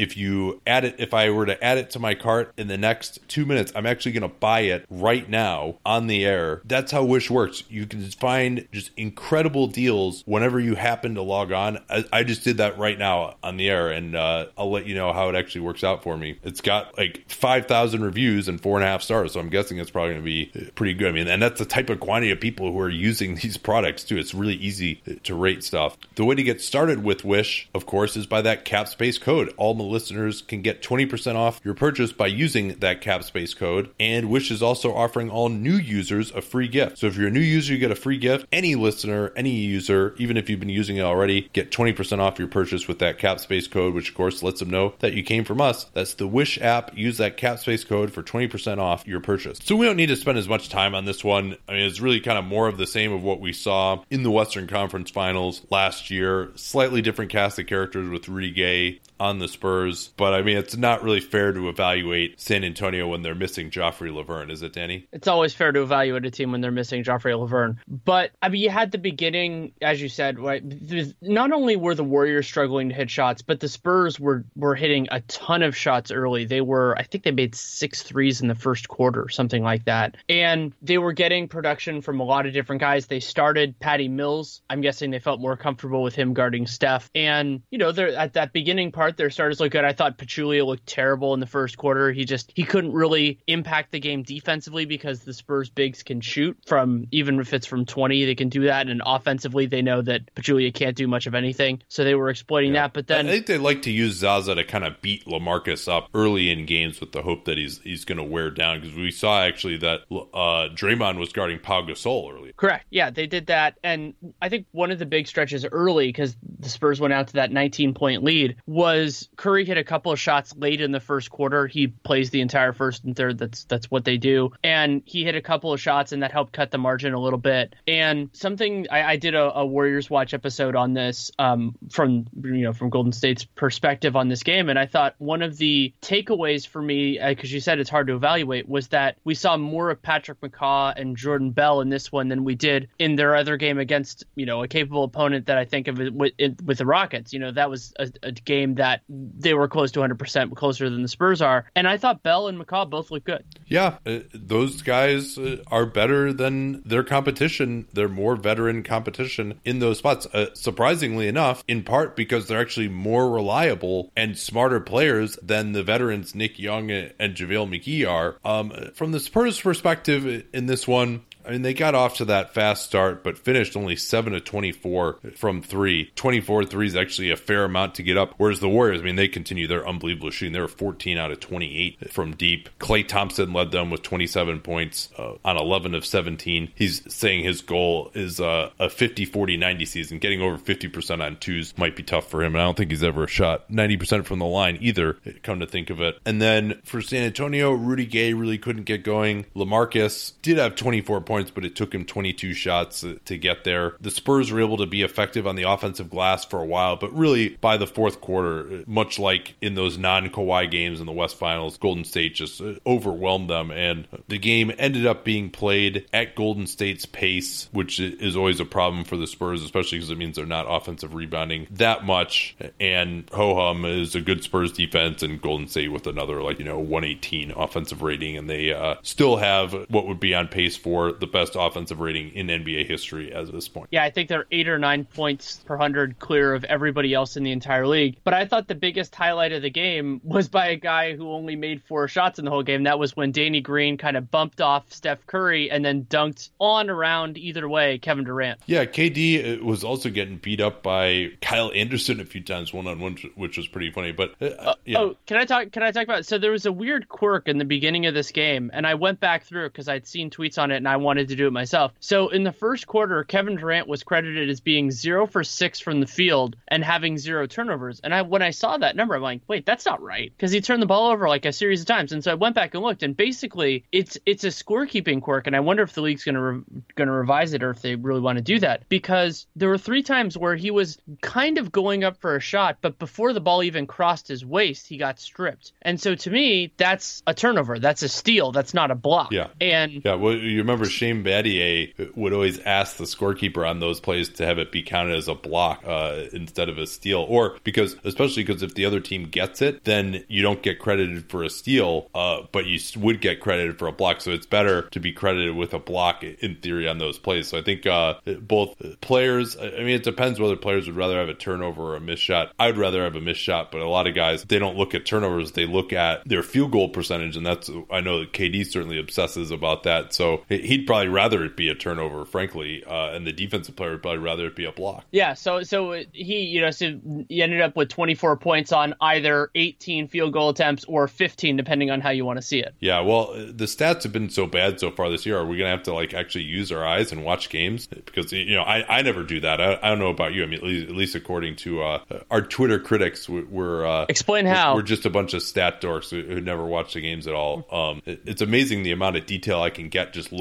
If I were to add it to my cart in the next 2 minutes, I'm actually going to buy it right now on the air. That's how Wish works. You can find just incredible deals whenever you happen to log on. I just did that right now on the air, and I'll let you know how it actually works out for me. It's got like 5,000 reviews and 4.5 stars, so I'm guessing it's probably going to be pretty good. I mean, and that's the type of quantity of people who are using these products too. It's really easy to rate stuff. The way to get started with Wish, of course, is by that CapSpace code. All my listeners can get 20% off your purchase by using that CapSpace code, and Wish is also offering all new users a free gift. So if you're a new user, you get a free gift. Any listener, any user, even if you've been using it already, get 20% off your purchase with that CapSpace code, which of course lets them know that you came from us. That's the Wish app. Use that CapSpace code for 20% off your purchase. So we don't need to spend as much time on this one. I mean, it's really kind of more of the same of what we saw in the Western Conference Finals last year. Slightly different cast of characters with Rudy Gay on the Spurs. But I mean, it's not really fair to evaluate San Antonio when they're missing Joffrey Laverne, is it, Danny? It's always fair to evaluate a team when they're missing Joffrey Laverne. But I mean, you had the beginning, as you said, right? Not only were the Warriors struggling to hit shots, but the Spurs were hitting a ton of shots early. I think they made 6 threes in the first quarter, something like that. And they were getting production from a lot of different guys. They started Patty Mills. I'm guessing they felt more comfortable with him guarding Steph. And, at that beginning part, their starters looked good. I thought Pachulia looked terrible in the first quarter. He couldn't really impact the game defensively because the Spurs bigs can shoot from, even if it's from 20, they can do that. And offensively, they know that Pachulia can't do much of anything. So they were exploiting that. But then I think they like to use Zaza to kind of beat LaMarcus up early in games with the hope that he's going to wear down, because we saw actually that Draymond was guarding Pau Gasol early. Correct. Yeah, they did that. And I think one of the big stretches early, because the Spurs went out to that 19-point lead, was Curry hit a couple of shots late in the first quarter. He plays the entire first and third. That's what they do. And he hit a couple of shots, and that helped cut the margin a little bit. And something I did a Warriors Watch episode on this from Golden State's perspective on this game, and I thought one of the takeaways for me, because you said it's hard to evaluate, was that we saw more of Patrick McCaw and Jordan Bell in this one than we did in their other game against a capable opponent that I think of with the Rockets. That was a game that they were close to 100% closer than the Spurs are, and I thought Bell and McCaw both looked good. Yeah, those guys are better than their competition. They're more veteran competition in those spots, surprisingly enough, in part because they're actually more reliable and smarter players than the veterans Nick Young and JaVale McGee are. From the Spurs perspective in this one, I mean, they got off to that fast start, but finished only 7 of 24 from 3. 24 threes, actually a fair amount to get up. Whereas the Warriors, I mean, they continue their unbelievable shooting. They were 14 out of 28 from deep. Klay Thompson led them with 27 points on 11 of 17. He's saying his goal is a 50, 40, 90 season. Getting over 50% on twos might be tough for him. And I don't think he's ever shot 90% from the line either, come to think of it. And then for San Antonio, Rudy Gay really couldn't get going. LaMarcus did have 24 points, but it took him 22 shots to get there. The Spurs were able to be effective on the offensive glass for a while, but really by the fourth quarter, much like in those non-Kawhi games in the West Finals, Golden State just overwhelmed them, and the game ended up being played at Golden State's pace, which is always a problem for the Spurs, especially because it means they're not offensive rebounding that much, and ho-hum is a good Spurs defense, and Golden State with another 118 offensive rating, and they still have what would be on pace for the best offensive rating in NBA history as of this point. Yeah, I think they're 8 or 9 points per 100 clear of everybody else in the entire league. But I thought the biggest highlight of the game was by a guy who only made 4 shots in the whole game. That was when Danny Green kind of bumped off Steph Curry and then dunked on around either way Kevin Durant. Yeah, KD was also getting beat up by Kyle Anderson a few times one-on-one, which was pretty funny. But yeah. Oh, can I talk about it? So there was a weird quirk in the beginning of this game, and I went back through it because I'd seen tweets on it and I wanted to do it myself. So in the first quarter, Kevin Durant was credited as being 0 for 6 from the field and having 0 turnovers. And when I saw that number, I'm like, wait, that's not right, because he turned the ball over like a series of times. And so I went back and looked, and basically it's a scorekeeping quirk. And I wonder if the league's going to revise it, or if they really want to do that, because there were 3 times where he was kind of going up for a shot, but before the ball even crossed his waist, he got stripped. And so to me, that's a turnover. That's a steal. That's not a block. Yeah. And well, you remember Shane Battier would always ask the scorekeeper on those plays to have it be counted as a block instead of a steal, or especially because if the other team gets it, then you don't get credited for a steal, but you would get credited for a block. So it's better to be credited with a block in theory on those plays. So I think both players, I mean, it depends whether players would rather have a turnover or a missed shot. I'd rather have a missed shot, but a lot of guys, they don't look at turnovers, they look at their field goal percentage, and I know that KD certainly obsesses about that. So he'd probably rather it be a turnover, frankly, and the defensive player would probably rather it be a block. Yeah, so he ended up with 24 points on either 18 field goal attempts or 15, depending on how you want to see it. Yeah, well, the stats have been so bad so far this year. Are we going to have to actually use our eyes and watch games? Because I never do that. I don't know about you. I mean, at least according to our Twitter critics, we're explain how we're just a bunch of stat dorks who never watch the games at all. It's amazing the amount of detail I can get just looking at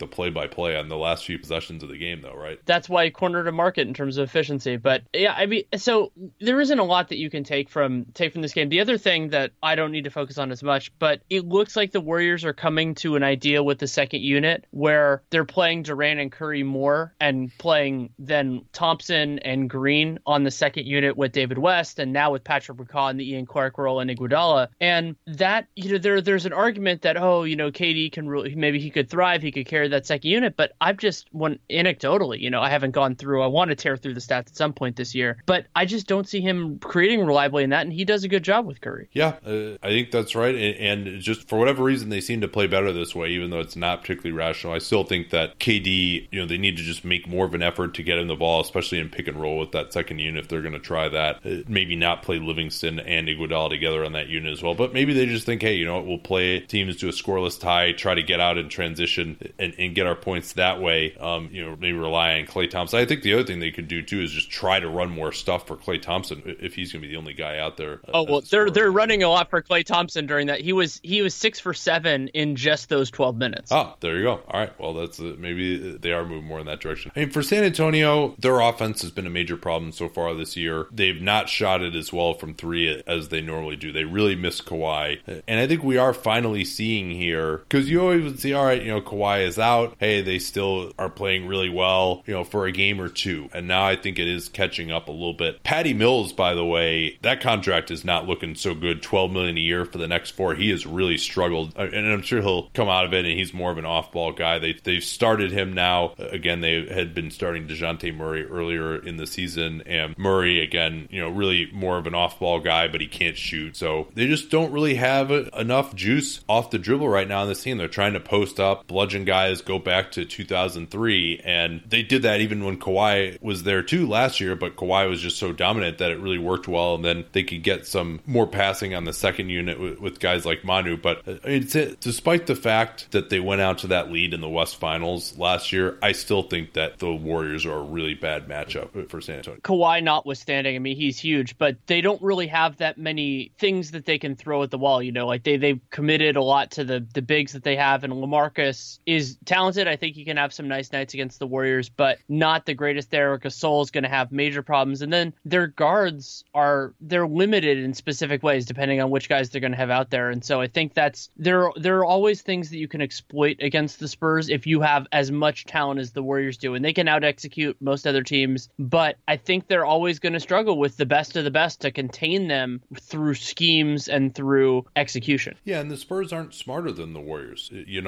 the play-by-play on the last few possessions of the game, though, right? That's why he cornered a market in terms of efficiency. But yeah, I mean, so there isn't a lot that you can take from this game. The other thing that I don't need to focus on as much, but it looks like the Warriors are coming to an idea with the second unit where they're playing Durant and Curry more and playing then Thompson and Green on the second unit with David West, and now with Patrick McCaw and the Ian Clark role and Iguodala. And that, there's an argument that, KD can really, maybe he could thrive, he could carry that second unit, but I've just, anecdotally, I haven't gone through, I want to tear through the stats at some point this year, but I just don't see him creating reliably in that, and he does a good job with Curry. Yeah, I think that's right. And just for whatever reason, they seem to play better this way, even though it's not particularly rational. I still think that KD, they need to just make more of an effort to get him the ball, especially in pick and roll with that second unit if they're going to try that. Maybe not play Livingston and Iguodala together on that unit as well. But maybe they just think, hey, we'll play teams to a scoreless tie, try to get out in transition and get our points that way. Maybe rely on Klay Thompson. I think the other thing they could do too is just try to run more stuff for Klay Thompson if he's going to be the only guy out there. They're running a lot for Klay Thompson during that. He was 6 for 7 in just those 12 minutes. Oh, there you go. All right. Well, that's maybe they are moving more in that direction. I mean, for San Antonio, their offense has been a major problem so far this year. They've not shot it as well from three as they normally do. They really miss Kawhi. And I think we are finally seeing here, because you always would see, all right, Kawhi is out. Hey, they still are playing really well, for a game or two. And now I think it is catching up a little bit. Patty Mills, by the way, that contract is not looking so good. $12 million a year for the next 4. He has really struggled. And I'm sure he'll come out of it, and he's more of an off-ball guy. They've started him now. Again, they had been starting DeJounte Murray earlier in the season. And Murray, again, really more of an off-ball guy, but he can't shoot. So they just don't really have enough juice off the dribble right now on this team. They're trying to post up, bludgeon guys, go back to 2003. And they did that even when Kawhi was there too last year, but Kawhi was just so dominant that it really worked well. And then they could get some more passing on the second unit with guys like Manu. But despite the fact that they went out to that lead in the West Finals last year, I still think that the Warriors are a really bad matchup for San Antonio. Kawhi notwithstanding, I mean, he's huge, but they don't really have that many things that they can throw at the wall. They've committed a lot to the bigs that they have, and LaMarcus is talented. I think he can have some nice nights against the Warriors, but not the greatest there. Gasol is going to have major problems, and then their guards they're limited in specific ways depending on which guys they're going to have out there. And so I think there are always things that you can exploit against the Spurs if you have as much talent as the Warriors do, and they can out execute most other teams, but I think they're always going to struggle with the best of the best to contain them through schemes and through execution. Yeah, and the Spurs aren't smarter than the Warriors.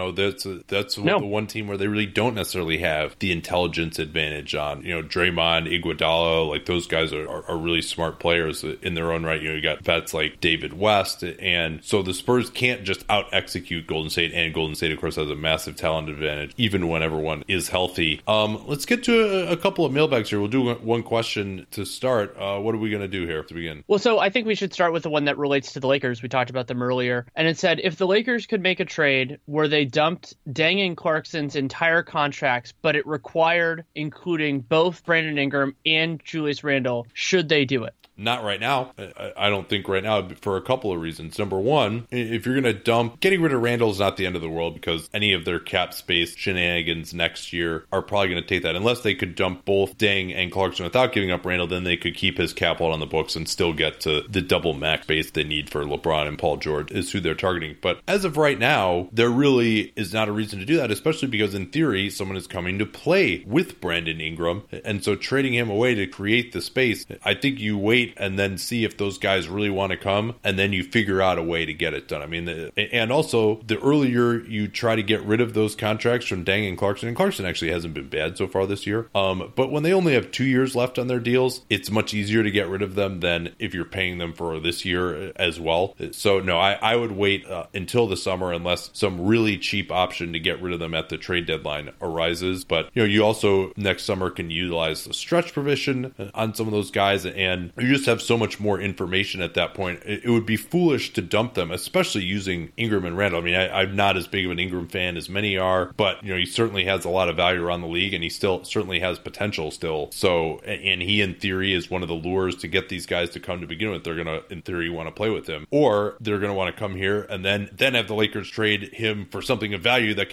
That's the one team where they really don't necessarily have the intelligence advantage on. Draymond, Iguodala, like those guys are really smart players in their own right. You got vets like David West, and so the Spurs can't just out execute Golden State, and Golden State, of course, has a massive talent advantage even when everyone is healthy. Let's get to a couple of mailbags here. We'll do one question to start. What are we going to do here to begin? Well, so I think we should start with the one that relates to the Lakers. We talked about them earlier, and it said, if the Lakers could make a trade where they dumped Deng and Clarkson's entire contracts, but it required including both Brandon Ingram and Julius Randle, should they do it? Not right now. I don't think right now, for a couple of reasons. Number one, if you're going to getting rid of Randle is not the end of the world, because any of their cap space shenanigans next year are probably going to take that. Unless they could dump both Deng and Clarkson without giving up Randle, then they could keep his cap hold on the books and still get to the double max space they need for LeBron and Paul George is who they're targeting. But as of right now, there really is not a reason to do that, especially because in theory, someone is coming to play with Brandon Ingram. And so trading him away to create the space, I think you wait and then see if those guys really want to come, and then you figure out a way to get it done. I mean, and also the earlier you try to get rid of those contracts from Deng and Clarkson actually hasn't been bad so far this year. But when they only have 2 years left on their deals, it's much easier to get rid of them than if you're paying them for this year as well. So no, I would wait until the summer unless some really cheap option to get rid of them at the trade deadline arises. But you also next summer can utilize the stretch provision on some of those guys, and you just have so much more information at that point. It would be foolish to dump them, especially using Ingram and Randle. I mean, I'm not as big of an Ingram fan as many are, but he certainly has a lot of value around the league, and he still certainly has potential still. So, and he in theory is one of the lures to get these guys to come to begin with. They're gonna, in theory, want to play with him, or they're gonna want to come here and then have the Lakers trade him for something of value that can help them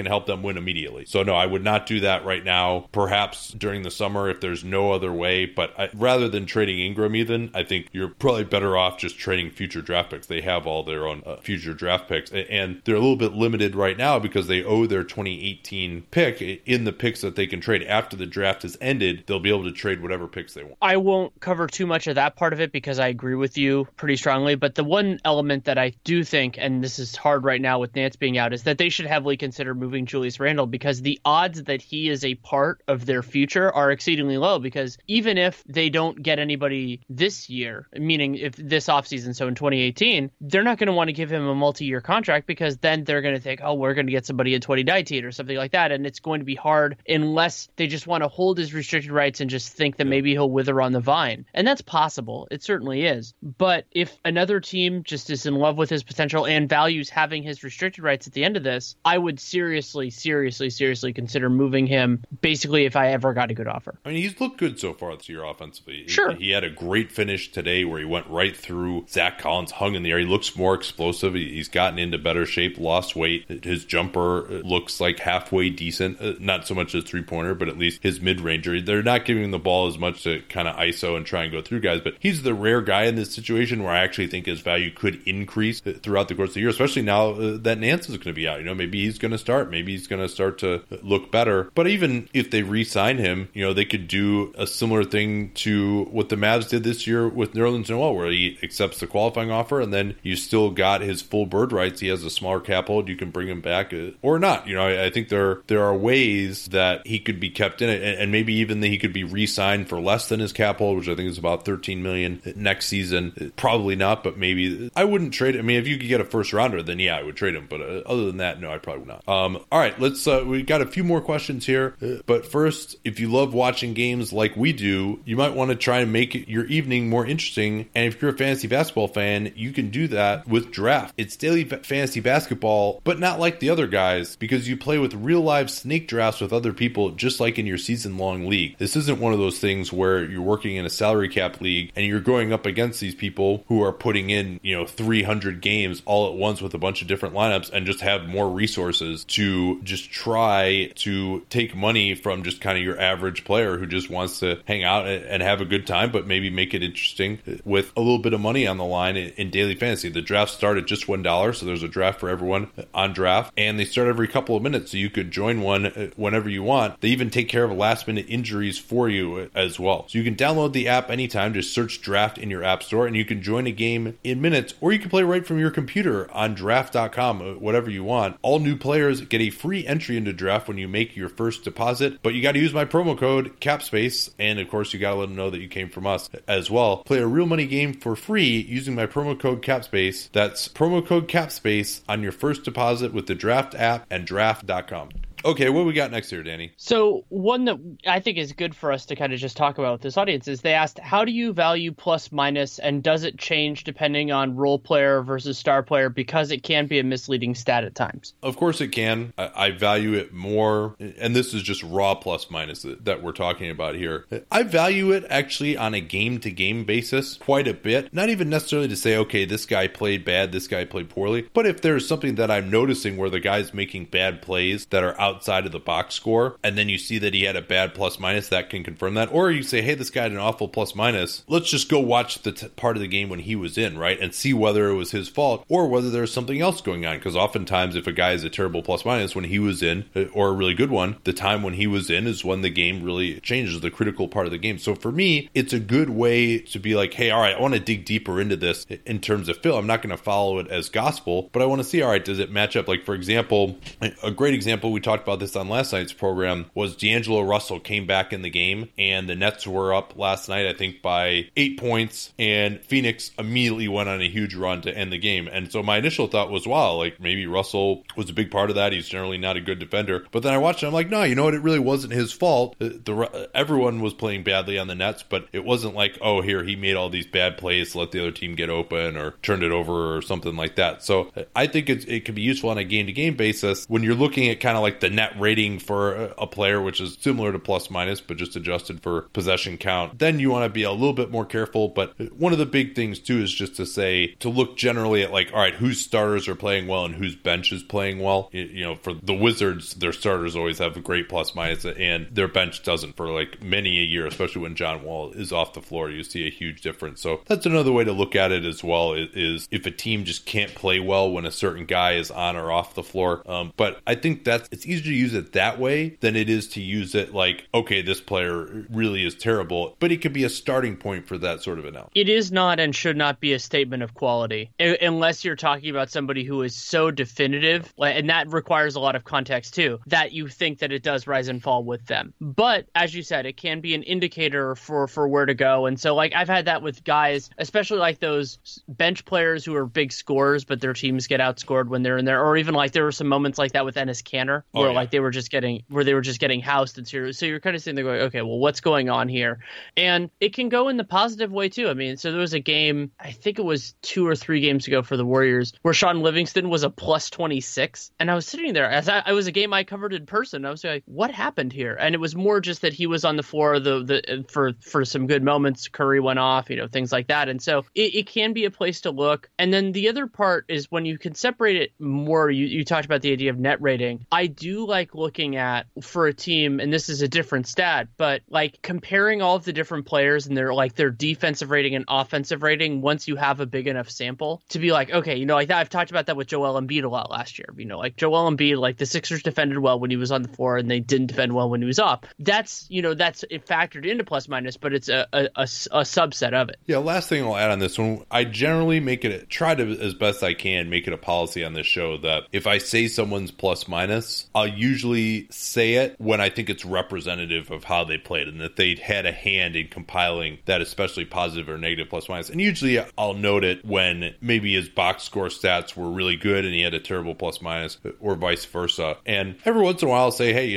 win immediately. So no, I would not do that right now. Perhaps during the summer if there's no other way, but rather than trading Ingram even, I think you're probably better off just trading future draft picks. They have all their own future draft picks, and they're a little bit limited right now because they owe their 2018 pick in the picks that they can trade. After the draft has ended, they'll be able to trade whatever picks they want. I won't cover too much of that part of it because I agree with you pretty strongly, but the one element that I do think, and this is hard right now with Nance being out, is that they should heavily consider moving Julius Randle, because the odds that he is a part of their future are exceedingly low, because even if they don't get anybody this year, meaning if this offseason, so in 2018, they're not going to want to give him a multi-year contract, because then they're going to think, oh, we're going to get somebody in 2019 or something like that, and it's going to be hard unless they just want to hold his restricted rights and just think that maybe he'll wither on the vine. And that's possible. It certainly is. But if another team just is in love with his potential and values having his restricted rights at the end of this, I would seriously consider moving him, basically, if I ever got a good offer. I mean, he's looked good so far this year offensively. Sure. He had a great finish today where he went right through Zach Collins, hung in the air. He looks more explosive. He's gotten into better shape, lost weight. His jumper looks like halfway decent. Not so much a three-pointer, but at least his mid-ranger. They're not giving him the ball as much to kind of ISO and try and go through guys, but he's the rare guy in this situation where I actually think his value could increase throughout the course of the year, especially now that Nance is going to be out. Maybe he's going to start. Maybe he's going to start to look better. But even if they re-sign him, they could do a similar thing to what the Mavs did this year with Nerlens Noel, where he accepts the qualifying offer and then you still got his full bird rights. He has a smaller cap hold. You can bring him back or not. I think there are ways that he could be kept in it, and maybe even that he could be re-signed for less than his cap hold, which I think is about $13 million next season. Probably not, but maybe. I wouldn't trade. I mean, if you could get a first rounder, then yeah, I would trade him. But other than that, no, I probably would not. All right, let's. We got a few more questions here, but first, if you love watching games like we do, you might want to try and make your evening more interesting. And if you're a fantasy basketball fan, you can do that with Draft. It's daily fantasy basketball, but not like the other guys, because you play with real live snake drafts with other people, just like in your season-long league. This isn't one of those things where you're working in a salary cap league and you're going up against these people who are putting in, 300 games all at once with a bunch of different lineups and just have more resources to just try to take money from just kind of your average player who just wants to hang out and have a good time, but maybe make it interesting with a little bit of money on the line in daily fantasy. The draft start at just $1, so there's a draft for everyone on Draft, and they start every couple of minutes, so you could join one whenever you want. They even take care of last-minute injuries for you as well. So you can download the app anytime, just search Draft in your app store, and you can join a game in minutes, or you can play right from your computer on draft.com, whatever you want. All new players get a free entry into Draft when you make your first deposit, but you got to use my promo code CAPSPACE, and of course you got to let them know that you came from us as well. Play a real money game for free using my promo code CAPSPACE. That's promo code CAPSPACE on your first deposit with the Draft app and draft.com. Okay, what we got next here, Danny? So one that I think is good for us to kind of just talk about with this audience is they asked, how do you value plus minus, and does it change depending on role player versus star player, because it can be a misleading stat at times? Of course it can. I value it more, and this is just raw plus minus that we're talking about here. I value it actually on a game-to-game basis quite a bit. Not even necessarily to say, okay, this guy played bad, this guy played poorly, but if there's something that I'm noticing where the guy's making bad plays that are outside of the box score, and then you see that he had a bad plus minus, that can confirm that. Or you say, hey, this guy had an awful plus minus. Let's just go watch the part of the game when he was in, right? And see whether it was his fault or whether there's something else going on. Because oftentimes if a guy is a terrible plus minus when he was in, or a really good one, the time when he was in is when the game really changes, the critical part of the game. So for me, it's a good way to be like, hey, all right, I want to dig deeper into this in terms of Phil. I'm not going to follow it as gospel, but I want to see, all right, does it match up? Like, for example, a great example, we talked about this on last night's program, was D'Angelo Russell came back in the game, and the Nets were up last night, I think, by 8 points, and Phoenix immediately went on a huge run to end the game. And so my initial thought was, wow, like maybe Russell was a big part of that. He's generally not a good defender. But then I watched it, I'm like, no, you know what? It really wasn't his fault. Everyone was playing badly on the Nets, but it wasn't like, oh, here, he made all these bad plays to let the other team get open or turned it over or something like that. So I think it could be useful on a game-to-game basis when you're looking at kind of like the net rating for a player, which is similar to plus minus, but just adjusted for possession count, then you want to be a little bit more careful. But one of the big things too is just to look generally at like, all right, whose starters are playing well and whose bench is playing well. For the Wizards, their starters always have a great plus minus and their bench doesn't for like many a year, especially when John Wall is off the floor. You see a huge difference. So that's another way to look at it as well, is if a team just can't play well when a certain guy is on or off the floor. But I think it's easier to use it that way than it is to use it like, okay, this player really is terrible, but it could be a starting point for that sort of analysis. It is not and should not be a statement of quality unless you're talking about somebody who is so definitive, and that requires a lot of context too, that you think that it does rise and fall with them. But as you said, it can be an indicator for where to go. And so like I've had that with guys, especially like those bench players who are big scorers, but their teams get outscored when they're in there, or even like there were some moments like that with Enes Kanter where like they were just getting housed and serious. So you're kind of sitting there going, okay, well, what's going on here? And it can go in the positive way too. I mean, so there was a game, I think it was 2 or 3 games ago for the Warriors, where Sean Livingston was a plus 26. And I was sitting there as I was a game I covered in person. I was like, what happened here? And it was more just that he was on the floor for some good moments. Curry went off, things like that. And so it can be a place to look. And then the other part is when you can separate it more, you talked about the idea of net rating. I do like looking at, for a team, and this is a different stat, but like comparing all of the different players and their defensive rating and offensive rating once you have a big enough sample to be like, okay, like that. I've talked about that with Joel Embiid a lot last year. Like Joel Embiid, like the Sixers defended well when he was on the floor and they didn't defend well when he was off. That's it factored into plus minus, but it's a subset of it. Yeah, last thing I'll add on this one, I generally try to, as best I can, make it a policy on this show that if I say someone's plus minus, I'll usually say it when I think it's representative of how they played and that they had a hand in compiling that, especially positive or negative plus minus. And usually I'll note it when maybe his box score stats were really good and he had a terrible plus minus, or vice versa. And every once in a while I'll say, hey,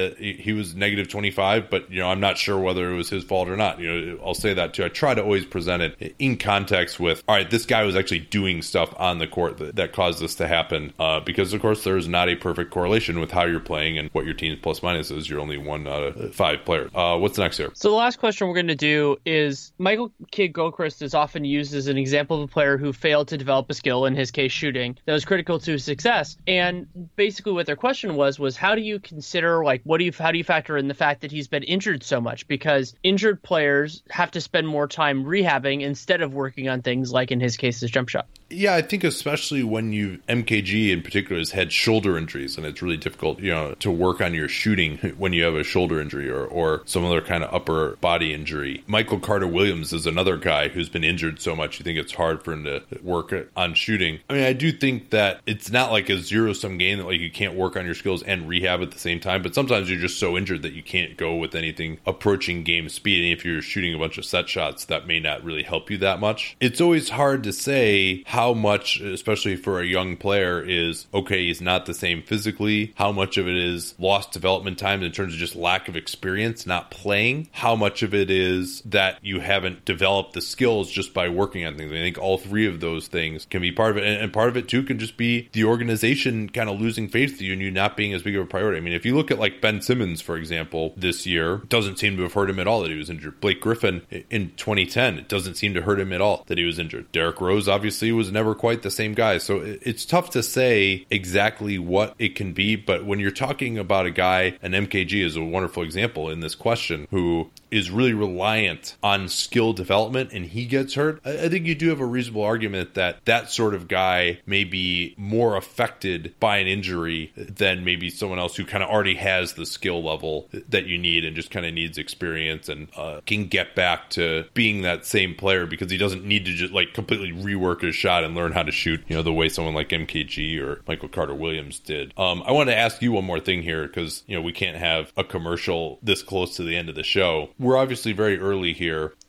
he was negative 25, but I'm not sure whether it was his fault or not. I'll say that too. I try to always present it in context with, all right, this guy was actually doing stuff on the court that caused this to happen, because of course there is not a perfect correlation with how you're playing and what your team's plus minus is. You're only 1 out of 5 players. What's next here? So the last question we're going to do is, Michael Kidd-Gilchrist is often used as an example of a player who failed to develop a skill, in his case shooting, that was critical to his success. And basically what their question was how do you consider, like, how do you factor in the fact that he's been injured so much? Because injured players have to spend more time rehabbing instead of working on things like, in his case, his jump shot. Yeah, I think especially when MKG in particular has had shoulder injuries, and it's really difficult, to work on your shooting when you have a shoulder injury or some other kind of upper body injury. Michael Carter-Williams is another guy who's been injured so much you think it's hard for him to work on shooting. I mean, I do think that it's not like a zero-sum game that like you can't work on your skills and rehab at the same time, but sometimes you're just so injured that you can't go with anything approaching game speed, and if you're shooting a bunch of set shots, that may not really help you that much. It's always hard to say how much, especially for a young player, is, okay, he's not the same physically, how much of it is lost development time in terms of just lack of experience, not playing, how much of it is that you haven't developed the skills just by working on things. I think all three of those things can be part of it, and part of it too can just be the organization kind of losing faith in you and you not being as big of a priority. I mean, if you look at like Ben Simmons, for example, this year, it doesn't seem to have hurt him at all that he was injured. Blake Griffin in 2010, it doesn't seem to hurt him at all that he was injured. Derrick Rose obviously was never quite the same guy. So it's tough to say exactly what it can be, but when you're talking about a guy, and MKG is a wonderful example in this question, who is really reliant on skill development and he gets hurt, I think you do have a reasonable argument that that sort of guy may be more affected by an injury than maybe someone else who kind of already has the skill level that you need and just kind of needs experience and can get back to being that same player because he doesn't need to just like completely rework his shot and learn how to shoot, the way someone like MKG or Michael Carter-Williams did. I wanted to ask you one more thing here because, we can't have a commercial this close to the end of the show. We're obviously very early here.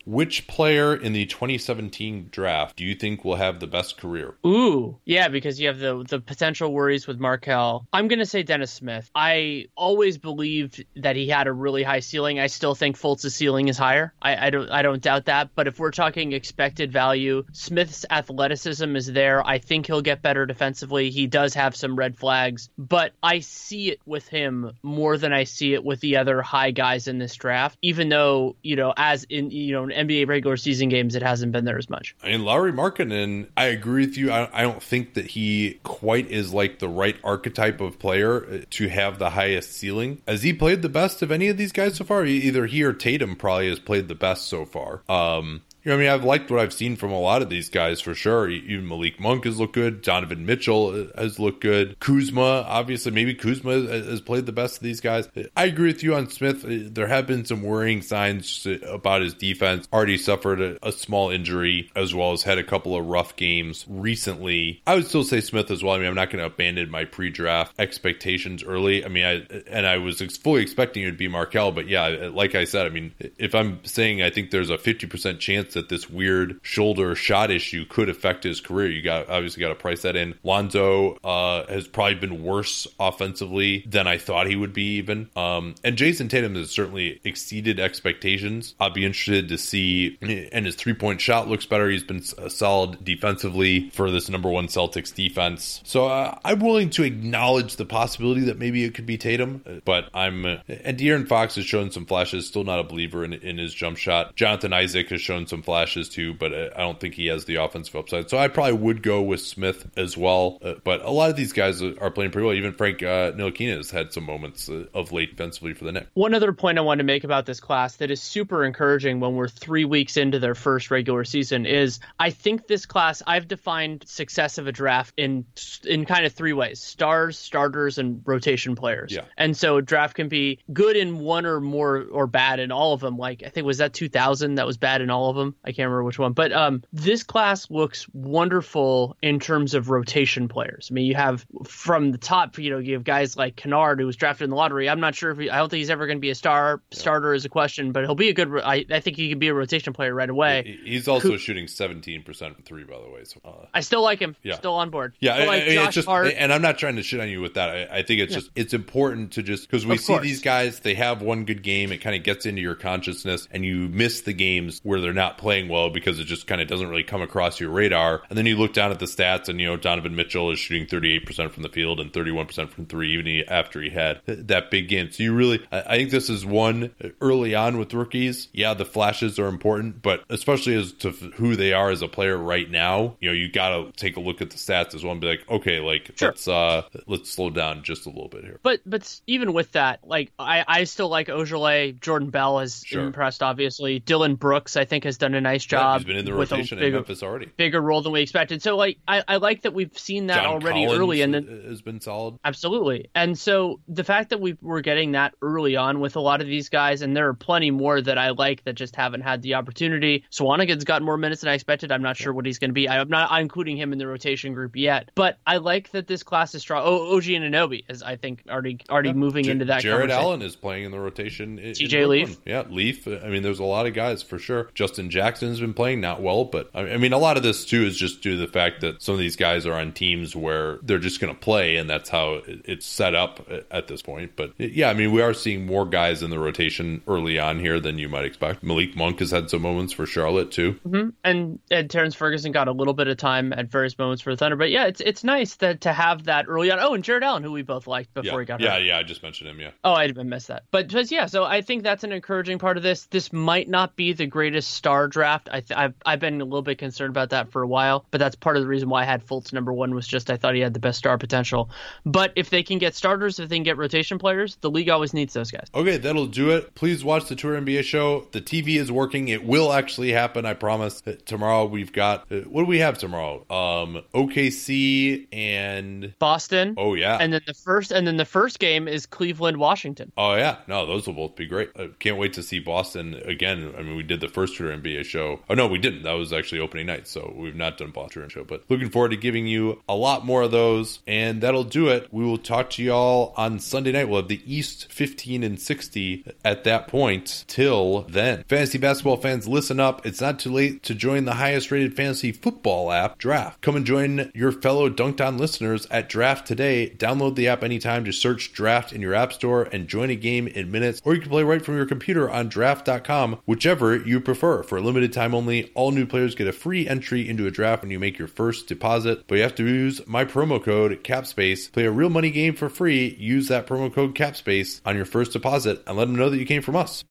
Which player in the 2017 draft do you think will have the best career? Ooh, yeah, because you have the potential worries with Markelle. I'm going to say Dennis Smith. I always believed that he had a really high ceiling. I still think Fultz's ceiling is higher. I don't doubt that. But if we're talking expected value, Smith's athleticism is there. I think he'll get better defensively. He does have some red flags, but I see it with him more than I see it with the other high guys in this draft, even though, as in, NBA regular season games, it hasn't been there as much. I mean, Lauri Markkanen, I agree with you. I don't think that he quite is like the right archetype of player to have the highest ceiling. Has he played the best of any of these guys so far? Either he or Tatum probably has played the best so far. I've liked what I've seen from a lot of these guys for sure. Even Malik Monk has looked good. Donovan Mitchell has looked good. Kuzma, obviously, maybe Kuzma has played the best of these guys. I agree with you on Smith. There have been some worrying signs about his defense. Already suffered a small injury, as well as had a couple of rough games recently. I would still say Smith as well. I mean, I'm not going to abandon my pre-draft expectations early. I mean, I was fully expecting it to be Markelle, but yeah, like I said, I mean, if I'm saying I think there's a 50% chance that this weird shoulder shot issue could affect his career, you obviously got to price that in. Lonzo has probably been worse offensively than I thought he would be even. And Jason Tatum has certainly exceeded expectations. I'll be interested to see, and his three-point shot looks better. He's been solid defensively for this number one Celtics defense. So I'm willing to acknowledge the possibility that maybe it could be Tatum, but and De'Aaron Fox has shown some flashes, still not a believer in his jump shot. Jonathan Isaac has shown some flashes too, but I don't think he has the offensive upside. So I probably would go with Smith as well. But a lot of these guys are playing pretty well. Even Frank Ntilikina has had some moments of late defensively for the Knicks. One other point I want to make about this class that is super encouraging when we're 3 weeks into their first regular season is I think this class, I've defined success of a draft in kind of three ways: stars, starters, and rotation players. Yeah. And so a draft can be good in one or more or bad in all of them. Like, I think, was that 2000 that was bad in all of them? I can't remember which one, but this class looks wonderful in terms of rotation players. I mean, you have from the top, you have guys like Kennard, who was drafted in the lottery. I'm not sure I don't think he's ever going to be a starter is a question, but he'll be a good, I think he can be a rotation player right away. He's also shooting 17% from three, by the way. So, I still like him. Yeah. Still on board. Yeah. Like it's just, and I'm not trying to shit on you with that. I think it's just, it's important to just, because we see these guys, they have one good game. It kind of gets into your consciousness and you miss the games where they're not playing well because it just kind of doesn't really come across your radar. And then you look down at the stats and, Donovan Mitchell is shooting 38% from the field and 31% from three, even after he had that big game. So you really, I think this is one early on with rookies. Yeah, the flashes are important, but especially as to who they are as a player right now, you got to take a look at the stats as well and be like, okay, sure. Let's slow down just a little bit here. But even with that, I still like Ojeleye. Jordan Bell has impressed, obviously. Dylan Brooks, I think, has done a nice job. He's been in the rotation in Memphis already. Bigger role than we expected. So I like that we've seen that John already Collins early, and then has been solid. Absolutely. And so the fact that we're getting that early on with a lot of these guys, and there are plenty more that I like that just haven't had the opportunity. Swanigan's gotten more minutes than I expected. I'm not sure what he's going to be. I'm not including him in the rotation group yet, but I like that this class is strong. OG Anunoby is, I think, already moving into that. Jared Allen is playing in the rotation. TJ Leaf. Yeah, Leaf. I mean, there's a lot of guys for sure. Justin Jackson's been playing not well, but I mean, a lot of this too is just due to the fact that some of these guys are on teams where they're just going to play, and that's how it's set up at this point. But yeah, I mean, we are seeing more guys in the rotation early on here than you might expect. Malik Monk has had some moments for Charlotte too. Mm-hmm. And Terrence Ferguson got a little bit of time at various moments for the Thunder. But yeah, it's nice to have that early on. Oh, and Jared Allen, who we both liked before he got hurt. Yeah, I just mentioned him, yeah. Oh, I missed that. But yeah, so I think that's an encouraging part of this. This might not be the greatest star draft. I've been a little bit concerned about that for a while, but that's part of the reason why I had Fultz number one, was just I thought he had the best star potential. But if they can get starters, if they can get rotation players, the league always needs those guys. Okay, that'll do it. Please watch the Tour NBA show. The TV is working. It will actually happen, I promise. Tomorrow we've got, what do we have tomorrow? OKC and Boston. Oh yeah. And then the first game is Cleveland, Washington. Oh yeah. No, those will both be great. I can't wait to see Boston again. I mean, we did the first Tour NBA NBA show. Oh, no, we didn't. That was actually opening night, so we've not done Ball Tournament show. But looking forward to giving you a lot more of those, and that'll do it. We will talk to y'all on Sunday night. We'll have the East 15 and 60 at that point. Till then, fantasy basketball fans, listen up. It's not too late to join the highest rated fantasy football app, Draft. Come and join your fellow Dunked On listeners at Draft today. Download the app anytime. Just search Draft in your app store and join a game in minutes, or you can play right from your computer on draft.com, whichever you prefer. For a limited time only, all new players get a free entry into a draft when you make your first deposit, but you have to use my promo code CAPSPACE. Play a real money game for free. Use that promo code CAPSPACE on your first deposit and let them know that you came from us.